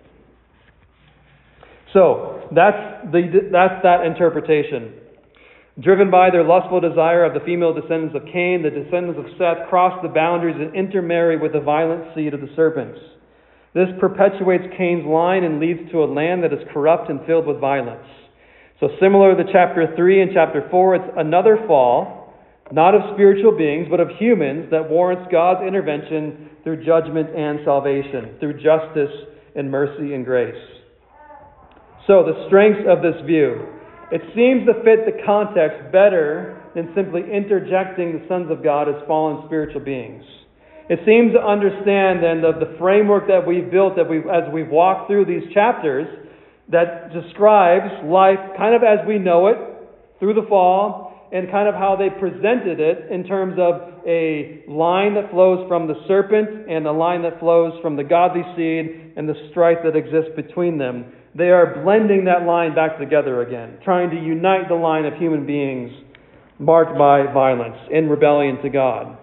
[SPEAKER 1] So that's that interpretation. Driven by their lustful desire of the female descendants of Cain, the descendants of Seth cross the boundaries and intermarry with the violent seed of the serpents. This perpetuates Cain's line and leads to a land that is corrupt and filled with violence. So similar to chapter 3 and chapter 4, it's another fall, not of spiritual beings, but of humans, that warrants God's intervention through judgment and salvation, through justice and mercy and grace. So the strengths of this view. It seems to fit the context better than simply interjecting the sons of God as fallen spiritual beings. It seems to understand then the framework that we've built as we've walked through these chapters that describes life kind of as we know it through the fall, and kind of how they presented it in terms of a line that flows from the serpent and a line that flows from the godly seed and the strife that exists between them. They are blending that line back together again, trying to unite the line of human beings marked by violence in rebellion to God.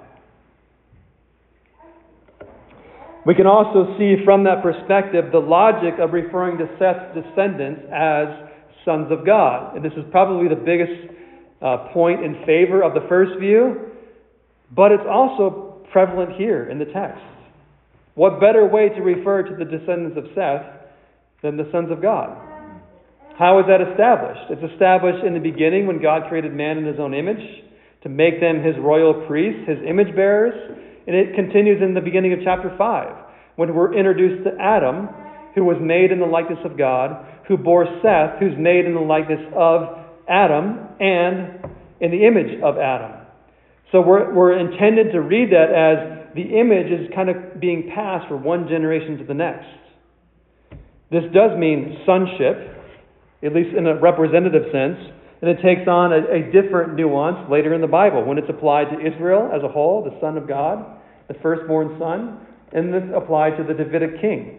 [SPEAKER 1] We can also see from that perspective the logic of referring to Seth's descendants as sons of God. And this is probably the biggest point in favor of the first view, but it's also prevalent here in the text. What better way to refer to the descendants of Seth than the sons of God? How is that established? It's established in the beginning when God created man in his own image to make them his royal priests, his image bearers. And it continues in the beginning of chapter 5 when we're introduced to Adam, who was made in the likeness of God, who bore Seth, who's made in the likeness of Adam and in the image of Adam. So we're intended to read that as the image is kind of being passed from one generation to the next. This does mean sonship, at least in a representative sense, and it takes on a different nuance later in the Bible when it's applied to Israel as a whole, the Son of God, the firstborn son, and this applied to the Davidic king.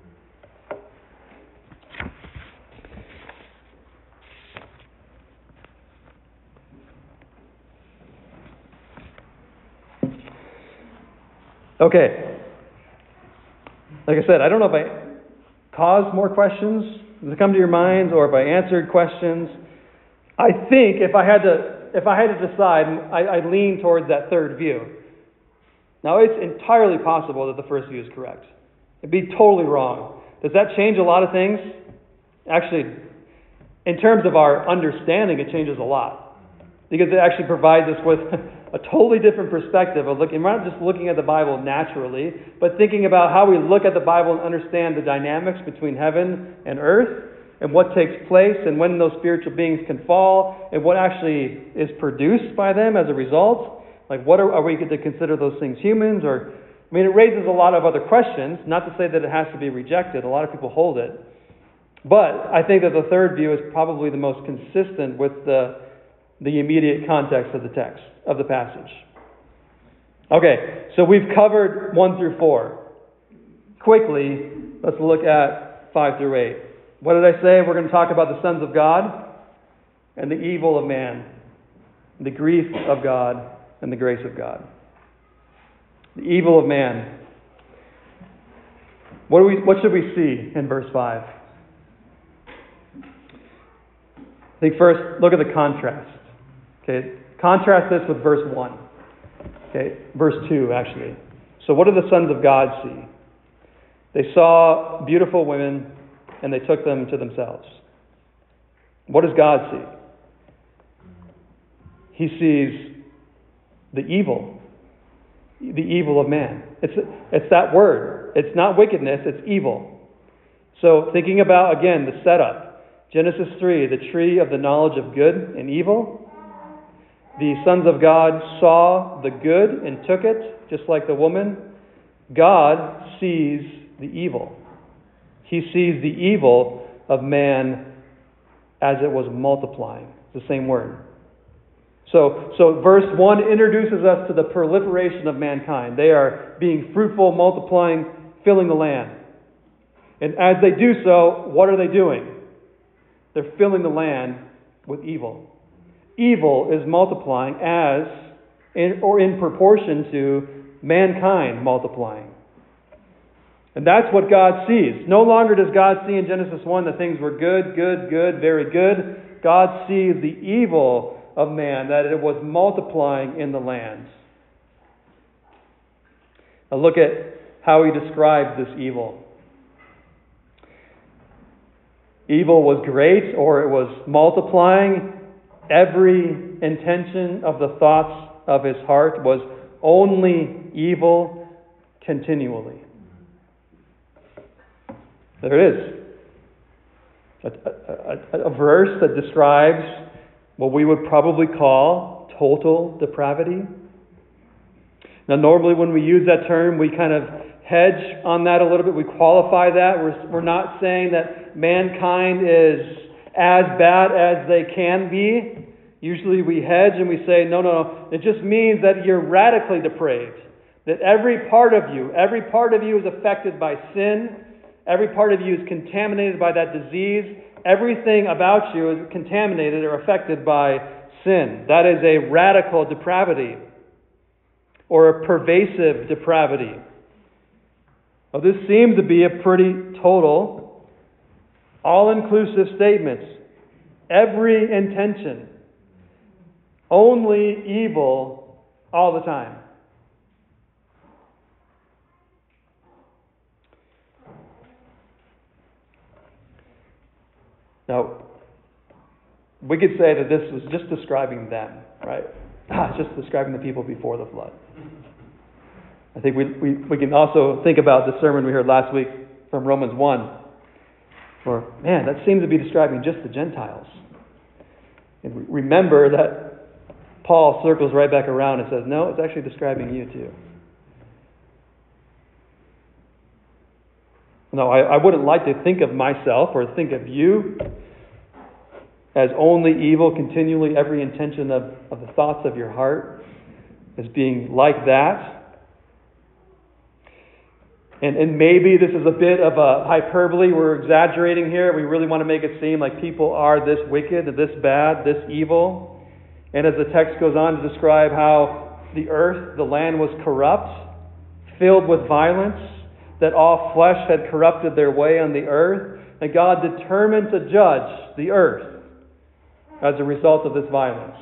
[SPEAKER 1] Okay. Like I said, I don't know if I caused more questions to come to your minds or if I answered questions. I think if I had to decide, I lean towards that third view. Now, it's entirely possible that the first view is correct. It'd be totally wrong. Does that change a lot of things? Actually, in terms of our understanding, it changes a lot. Because it actually provides us with a totally different perspective of looking. We're not just looking at the Bible naturally, but thinking about how we look at the Bible and understand the dynamics between heaven and earth, and what takes place, and when those spiritual beings can fall, and what actually is produced by them as a result. Like, what are we to consider those things humans? Or, I mean, it raises a lot of other questions. Not to say that it has to be rejected. A lot of people hold it. But I think that the third view is probably the most consistent with the immediate context of the text, of the passage. Okay, so we've covered 1 through 4. Quickly, let's look at 5 through 8. What did I say? We're going to talk about the sons of God and the evil of man, the grief of God and the grace of God. The evil of man. What should we see in verse 5? I think first, look at the contrast. Okay, contrast this with verse 1. Okay, verse 2 actually. So what do the sons of God see? They saw beautiful women and they took them to themselves. What does God see? He sees the evil of man. It's that word. It's not wickedness, it's evil. So thinking about, again, the setup. Genesis 3, the tree of the knowledge of good and evil. The sons of God saw the good and took it, just like the woman. God sees the evil. He sees the evil of man as it was multiplying. It's the same word. So verse 1 introduces us to the proliferation of mankind. They are being fruitful, multiplying, filling the land. And as they do so, what are they doing? They're filling the land with evil. Evil is multiplying in proportion to mankind multiplying. And that's what God sees. No longer does God see in Genesis 1 that things were good, very good. God sees the evil of man, that it was multiplying in the land. Now look at how he describes this evil. Evil was great, or it was multiplying. Every intention of the thoughts of his heart was only evil continually. There it is. A verse that describes what we would probably call total depravity. Now, normally when we use that term, we kind of hedge on that a little bit. We qualify that. We're not saying that mankind is as bad as they can be. Usually we hedge and we say, no. It just means that you're radically depraved. That every part of you is affected by sin. Every part of you is contaminated by that disease. Everything about you is contaminated or affected by sin. That is a radical depravity or a pervasive depravity. Well, this seems to be a pretty total, all-inclusive statement. Every intention, only evil all the time. Now, we could say that this was just describing them, right? It's just describing the people before the flood. I think we can also think about the sermon we heard last week from Romans 1. Where, man, that seems to be describing just the Gentiles. And remember that Paul circles right back around and says, no, it's actually describing you too. No, I wouldn't like to think of myself or think of you as only evil continually, every intention of the thoughts of your heart as being like that. And maybe this is a bit of a hyperbole. We're exaggerating here. We really want to make it seem like people are this wicked, this bad, this evil. And as the text goes on to describe how the earth, the land was corrupt, filled with violence, that all flesh had corrupted their way on the earth, and God determined to judge the earth as a result of this violence.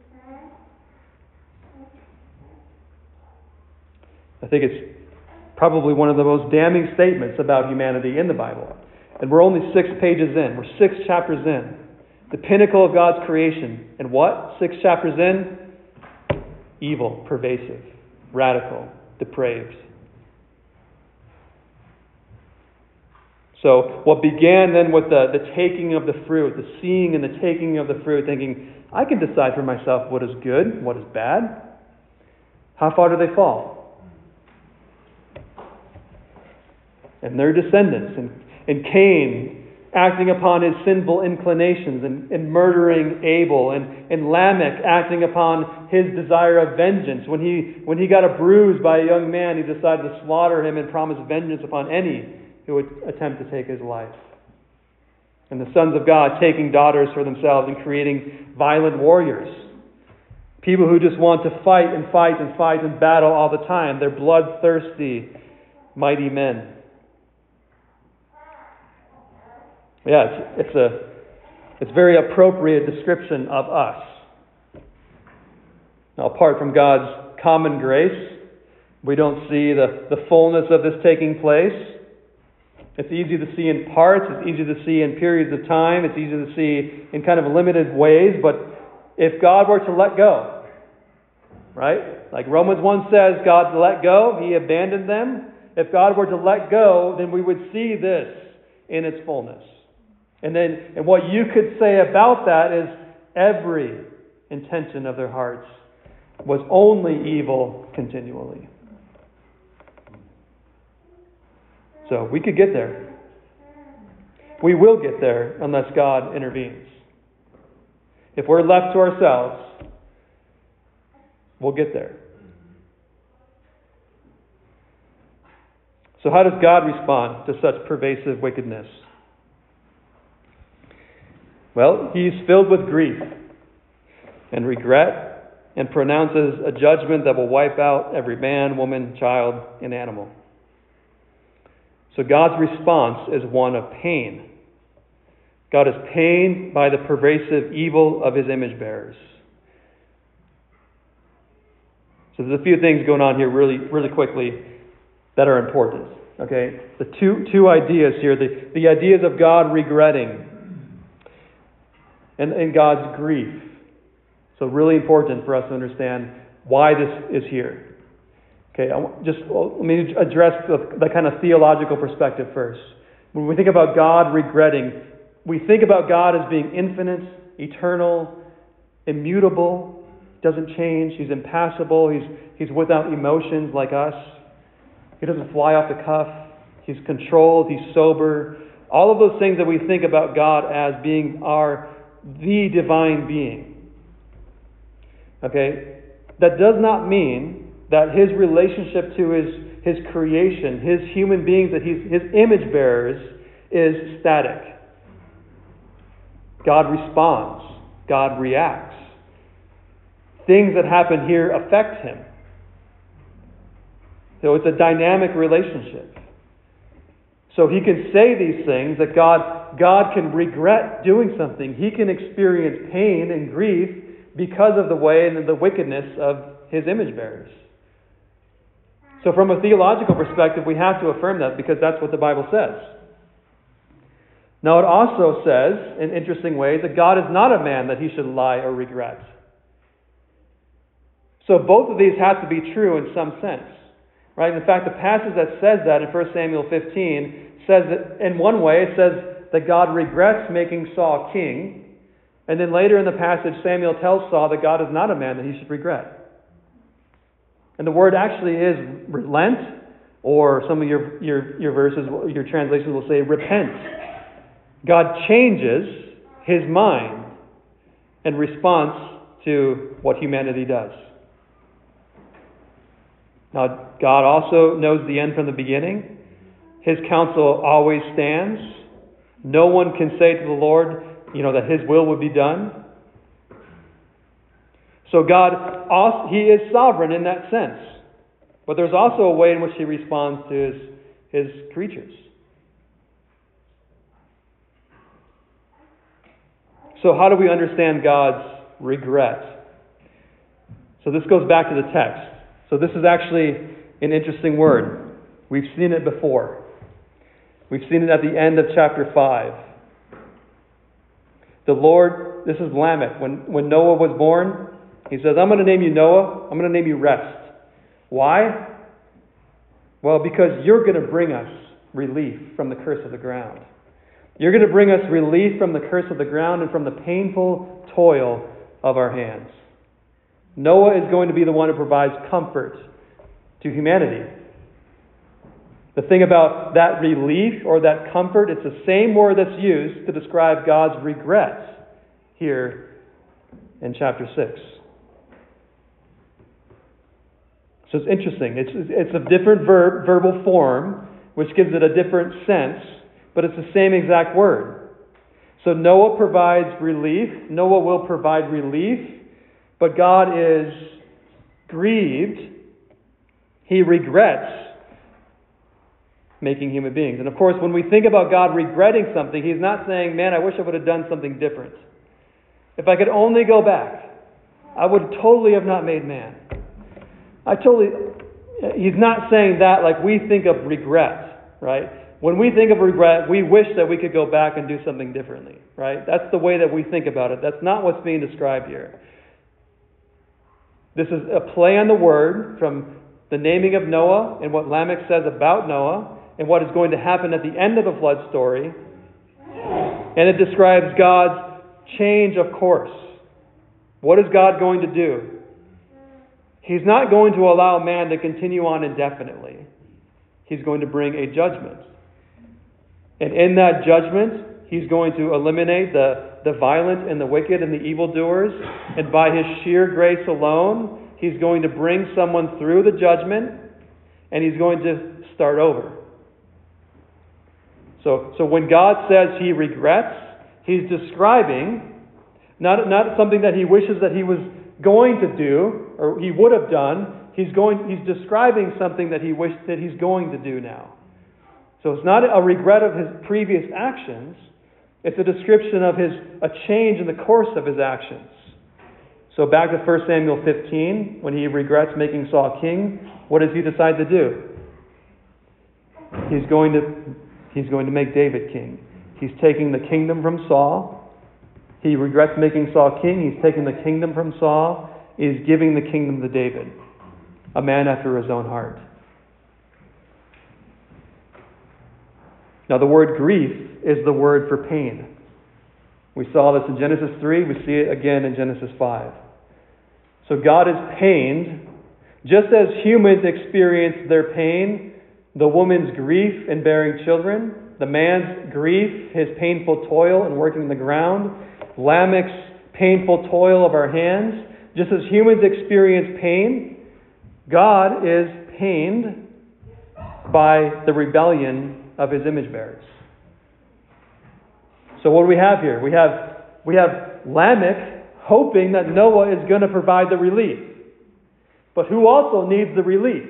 [SPEAKER 1] I think it's probably one of the most damning statements about humanity in the Bible. And we're only 6 pages in. We're 6 chapters in. The pinnacle of God's creation. And what? 6 chapters in? Evil, pervasive, radical, depraved. So what began then with the taking of the fruit, the seeing and the taking of the fruit, thinking, I can decide for myself what is good, what is bad. How far do they fall? And their descendants, and Cain acting upon his sinful inclinations and murdering Abel, and Lamech acting upon his desire of vengeance. When he got a bruise by a young man, he decided to slaughter him and promise vengeance upon any who would attempt to take his life. And the sons of God taking daughters for themselves and creating violent warriors. People who just want to fight and battle all the time. They're bloodthirsty, mighty men. Yeah, it's a very appropriate description of us. Now, apart from God's common grace, we don't see the fullness of this taking place. It's easy to see in parts. It's easy to see in periods of time. It's easy to see in kind of limited ways. But if God were to let go, right? Like Romans 1 says, God let go. He abandoned them. If God were to let go, then we would see this in its fullness. And what you could say about that is every intention of their hearts was only evil continually. So we could get there. We will get there unless God intervenes. If we're left to ourselves, we'll get there. So how does God respond to such pervasive wickedness? Well, He's filled with grief and regret and pronounces a judgment that will wipe out every man, woman, child, and animal. So God's response is one of pain. God is pained by the pervasive evil of His image bearers. So there's a few things going on here really quickly that are important. Okay? The two ideas here, the ideas of God regretting and God's grief. So really important for us to understand why this is here. Okay, let me address the kind of theological perspective first. When we think about God regretting, we think about God as being infinite, eternal, immutable, doesn't change. He's impassible. He's without emotions like us. He doesn't fly off the cuff. He's controlled. He's sober. All of those things that we think about God as being the divine being. Okay, that does not mean that His relationship to His creation, His human beings, that His image bearers, is static. God responds. God reacts. Things that happen here affect Him. So it's a dynamic relationship. So He can say these things, that God can regret doing something. He can experience pain and grief because of the way and the wickedness of His image bearers. So from a theological perspective, we have to affirm that because that's what the Bible says. Now it also says, in interesting ways, that God is not a man that He should lie or regret. So both of these have to be true in some sense. Right? In fact, the passage that says that in 1 Samuel 15 says that in one way it says that God regrets making Saul king. And then later in the passage, Samuel tells Saul that God is not a man that he should regret. And the word actually is relent, or some of your verses, your translations will say repent. God changes His mind in response to what humanity does. Now, God also knows the end from the beginning. His counsel always stands. No one can say to the Lord, that His will would be done. So God, He is sovereign in that sense. But there's also a way in which He responds to His creatures. So how do we understand God's regret? So this goes back to the text. So this is actually an interesting word. We've seen it before. We've seen it at the end of chapter 5. The Lord, this is Lamech. When Noah was born, He says, I'm going to name you Noah. I'm going to name you Rest. Why? Well, because you're going to bring us relief from the curse of the ground. You're going to bring us relief from the curse of the ground and from the painful toil of our hands. Noah is going to be the one who provides comfort to humanity. The thing about that relief or that comfort, it's the same word that's used to describe God's regret here in chapter 6. So it's interesting. It's a different verbal form, which gives it a different sense, but it's the same exact word. So Noah provides relief. Noah will provide relief, but God is grieved. He regrets making human beings. And of course, when we think about God regretting something, He's not saying, man, I wish I would have done something different. If I could only go back, I would totally have not made man. He's not saying that like we think of regret, right? When we think of regret, we wish that we could go back and do something differently, right? That's the way that we think about it. That's not what's being described here. This is a play on the word from the naming of Noah and what Lamech says about Noah and what is going to happen at the end of the flood story. And it describes God's change of course. What is God going to do? He's not going to allow man to continue on indefinitely. He's going to bring a judgment. And in that judgment, He's going to eliminate the violent and the wicked and the evildoers. And by His sheer grace alone, He's going to bring someone through the judgment, and He's going to start over. So when God says He regrets, He's describing not something that He wishes that He was going to do or He would have done. He's describing something that He wished that He's going to do now. So it's not a regret of His previous actions. It's a description of a change in the course of His actions. So back to 1 Samuel 15, when He regrets making Saul king, what does He decide to do? He's going to make David king. He's taking the kingdom from Saul. He regrets making Saul king. He's taking the kingdom from Saul. He's giving the kingdom to David, a man after His own heart. Now the word grief is the word for pain. We saw this in Genesis 3. We see it again in Genesis 5. So God is pained, just as humans experience their pain, the woman's grief in bearing children, the man's grief, his painful toil in working the ground, Lamech's painful toil of our hands. Just as humans experience pain, God is pained by the rebellion of His image bearers. So what do we have here? We have Lamech hoping that Noah is going to provide the relief. But who also needs the relief?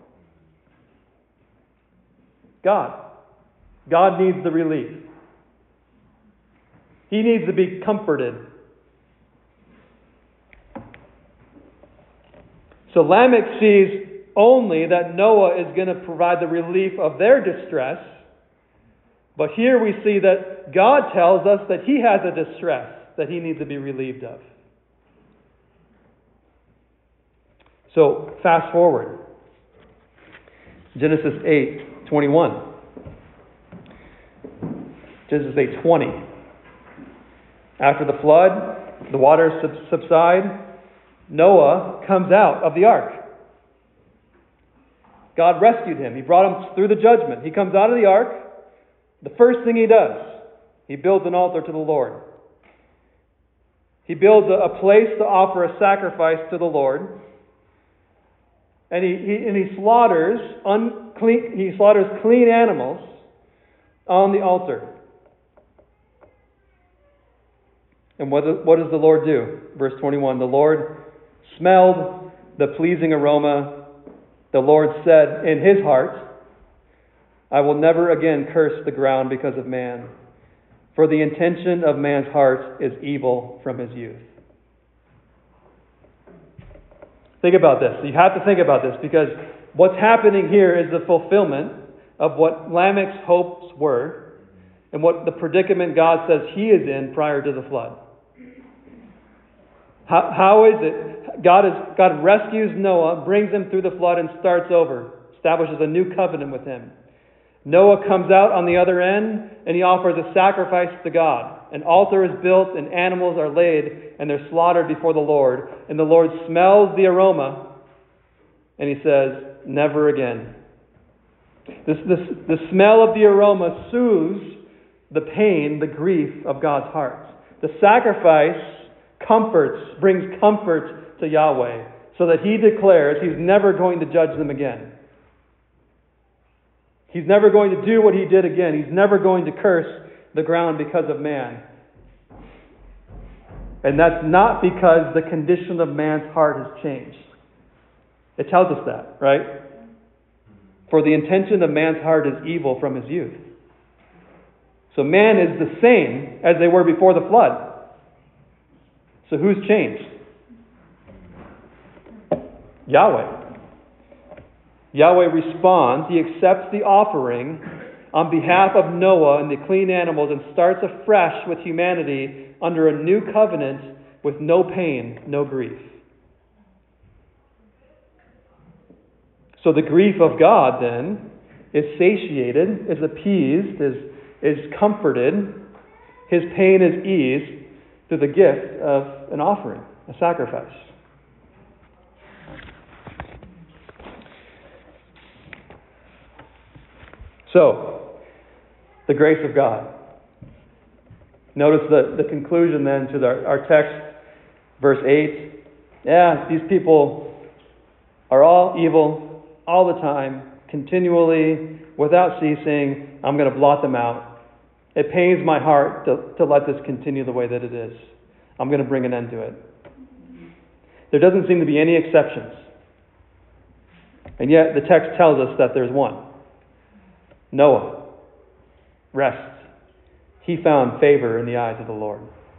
[SPEAKER 1] God. God needs the relief. He needs to be comforted. So Lamech sees only that Noah is going to provide the relief of their distress. But here we see that God tells us that He has a distress that He needs to be relieved of. So fast forward. Genesis 8:21. Genesis 8:20. After the flood, the waters subside, Noah comes out of the ark. God rescued him. He brought him through the judgment. He comes out of the ark. The first thing he does, he builds an altar to the Lord. He builds a place to offer a sacrifice to the Lord. And he slaughters clean animals on the altar. And what does the Lord do? Verse 21, the Lord smelled the pleasing aroma. The Lord said in His heart, I will never again curse the ground because of man, for the intention of man's heart is evil from his youth. Think about this. You have to think about this, because what's happening here is the fulfillment of what Lamech's hopes were and what the predicament God says he is in prior to the flood. How is it? God rescues Noah, brings him through the flood, and starts over, establishes a new covenant with him. Noah comes out on the other end, and he offers a sacrifice to God. An altar is built, and animals are laid, and they're slaughtered before the Lord. And the Lord smells the aroma, and He says, never again. The smell of the aroma soothes the pain, the grief of God's heart. The sacrifice brings comfort to Yahweh, so that He declares He's never going to judge them again. He's never going to do what He did again. He's never going to curse the ground because of man. And that's not because the condition of man's heart has changed. It tells us that, right? For the intention of man's heart is evil from his youth. So man is the same as they were before the flood. So who's changed? Yahweh. Yahweh responds. He accepts the offering on behalf of Noah and the clean animals and starts afresh with humanity under a new covenant with no pain, no grief. So the grief of God then is satiated, is appeased, is comforted. His pain is eased through the gift of an offering, a sacrifice. So, the grace of God. Notice the conclusion then to our text, verse 8. Yeah, these people are all evil all the time, continually, without ceasing. I'm going to blot them out. It pains my heart to let this continue the way that it is. I'm going to bring an end to it. There doesn't seem to be any exceptions. And yet the text tells us that there's one. Noah. Rest. He found favor in the eyes of the Lord.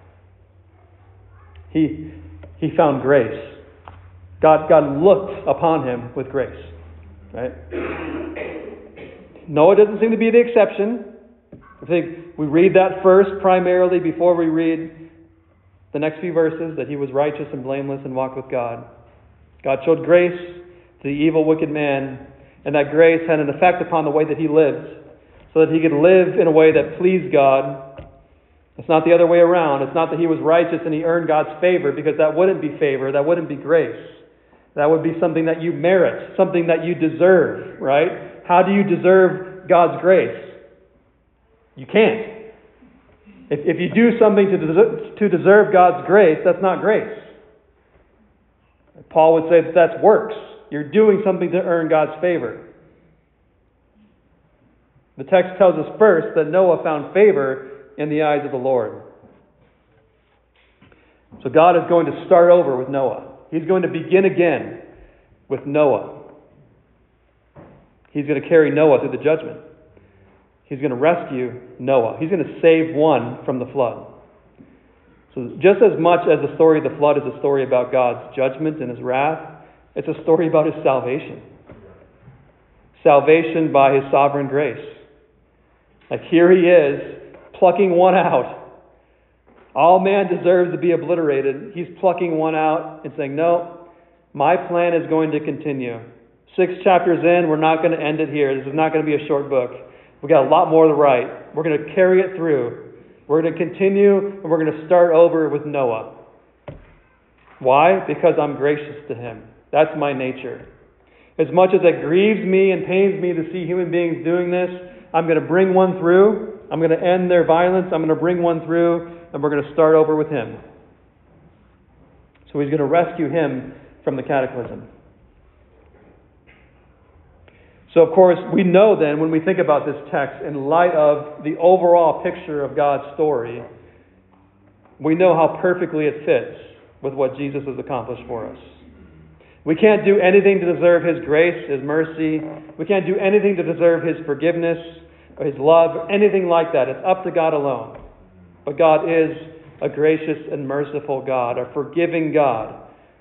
[SPEAKER 1] He found grace. God looked upon him with grace. Right? Noah doesn't seem to be the exception. I think we read that first primarily before we read the next few verses, that he was righteous and blameless and walked with God. God showed grace to the evil, wicked man, and that grace had an effect upon the way that he lived, so that he could live in a way that pleased God. It's not the other way around. It's not that he was righteous and he earned God's favor, because that wouldn't be favor, that wouldn't be grace. That would be something that you merit, something that you deserve, right? How do you deserve God's grace? You can't. If you do something to deserve God's grace, that's not grace. Paul would say that that's works. You're doing something to earn God's favor. The text tells us first that Noah found favor in the eyes of the Lord. So God is going to start over with Noah. He's going to begin again with Noah. He's going to carry Noah through the judgment. He's going to rescue Noah. He's going to save one from the flood. So just as much as the story of the flood is a story about God's judgment and His wrath, it's a story about His salvation. Salvation by His sovereign grace. Like here He is, plucking one out. All man deserves to be obliterated. He's plucking one out and saying, no, my plan is going to continue. 6 chapters in, we're not going to end it here. This is not going to be a short book. We've got a lot more to write. We're going to carry it through. We're going to continue, and we're going to start over with Noah. Why? Because I'm gracious to him. That's my nature. As much as it grieves me and pains me to see human beings doing this, I'm going to bring one through. I'm going to end their violence. I'm going to bring one through, and we're going to start over with him. So He's going to rescue him from the cataclysm. So, of course, we know then, when we think about this text, in light of the overall picture of God's story, we know how perfectly it fits with what Jesus has accomplished for us. We can't do anything to deserve His grace, His mercy. We can't do anything to deserve His forgiveness or His love, anything like that. It's up to God alone. But God is a gracious and merciful God, a forgiving God.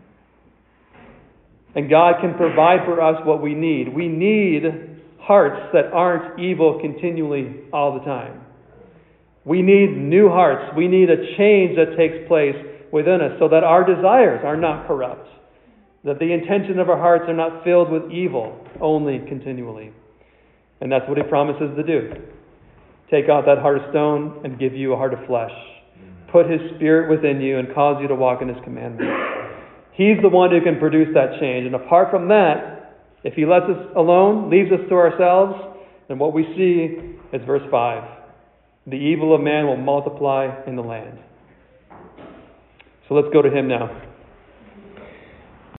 [SPEAKER 1] And God can provide for us what we need. We need hearts that aren't evil continually all the time. We need new hearts. We need a change that takes place within us so that our desires are not corrupt. That the intention of our hearts are not filled with evil only continually. And that's what He promises to do. Take out that heart of stone and give you a heart of flesh. Put His Spirit within you and cause you to walk in His commandments. He's the one who can produce that change. And apart from that, if He lets us alone, leaves us to ourselves, then what we see is verse 5. The evil of man will multiply in the land. So let's go to Him now.